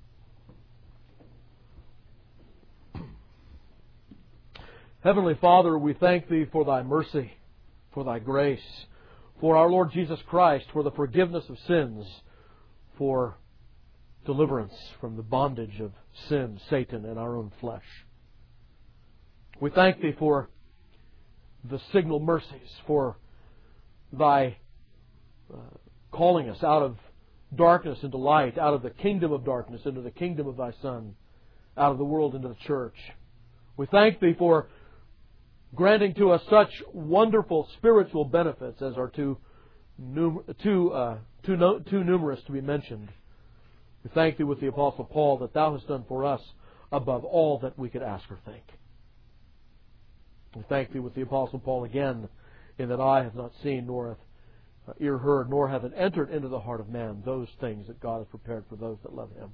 [SPEAKER 1] Heavenly Father, we thank Thee for Thy mercy, for Thy grace, for our Lord Jesus Christ, for the forgiveness of sins, for deliverance from the bondage of sin, Satan, and our own flesh. We thank Thee for the signal mercies, for Thy calling us out of darkness into light, out of the kingdom of darkness into the kingdom of Thy Son, out of the world into the church. We thank Thee for granting to us such wonderful spiritual benefits as are too numerous to be mentioned. We thank Thee with the Apostle Paul that Thou hast done for us above all that we could ask or think. We thank Thee with the Apostle Paul again in that eye hath not seen, nor hath ear heard, nor hath it entered into the heart of man those things that God has prepared for those that love Him.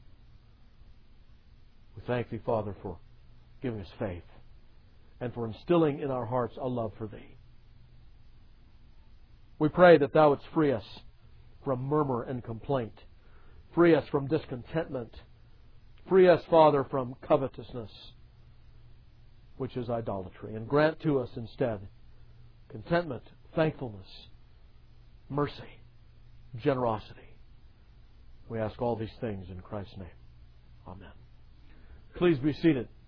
[SPEAKER 1] We thank Thee, Father, for giving us faith and for instilling in our hearts a love for Thee. We pray that Thou wouldst free us from murmur and complaint. Free us from discontentment. Free us, Father, from covetousness, which is idolatry. And grant to us instead contentment, thankfulness, mercy, generosity. We ask all these things in Christ's name. Amen. Please be seated.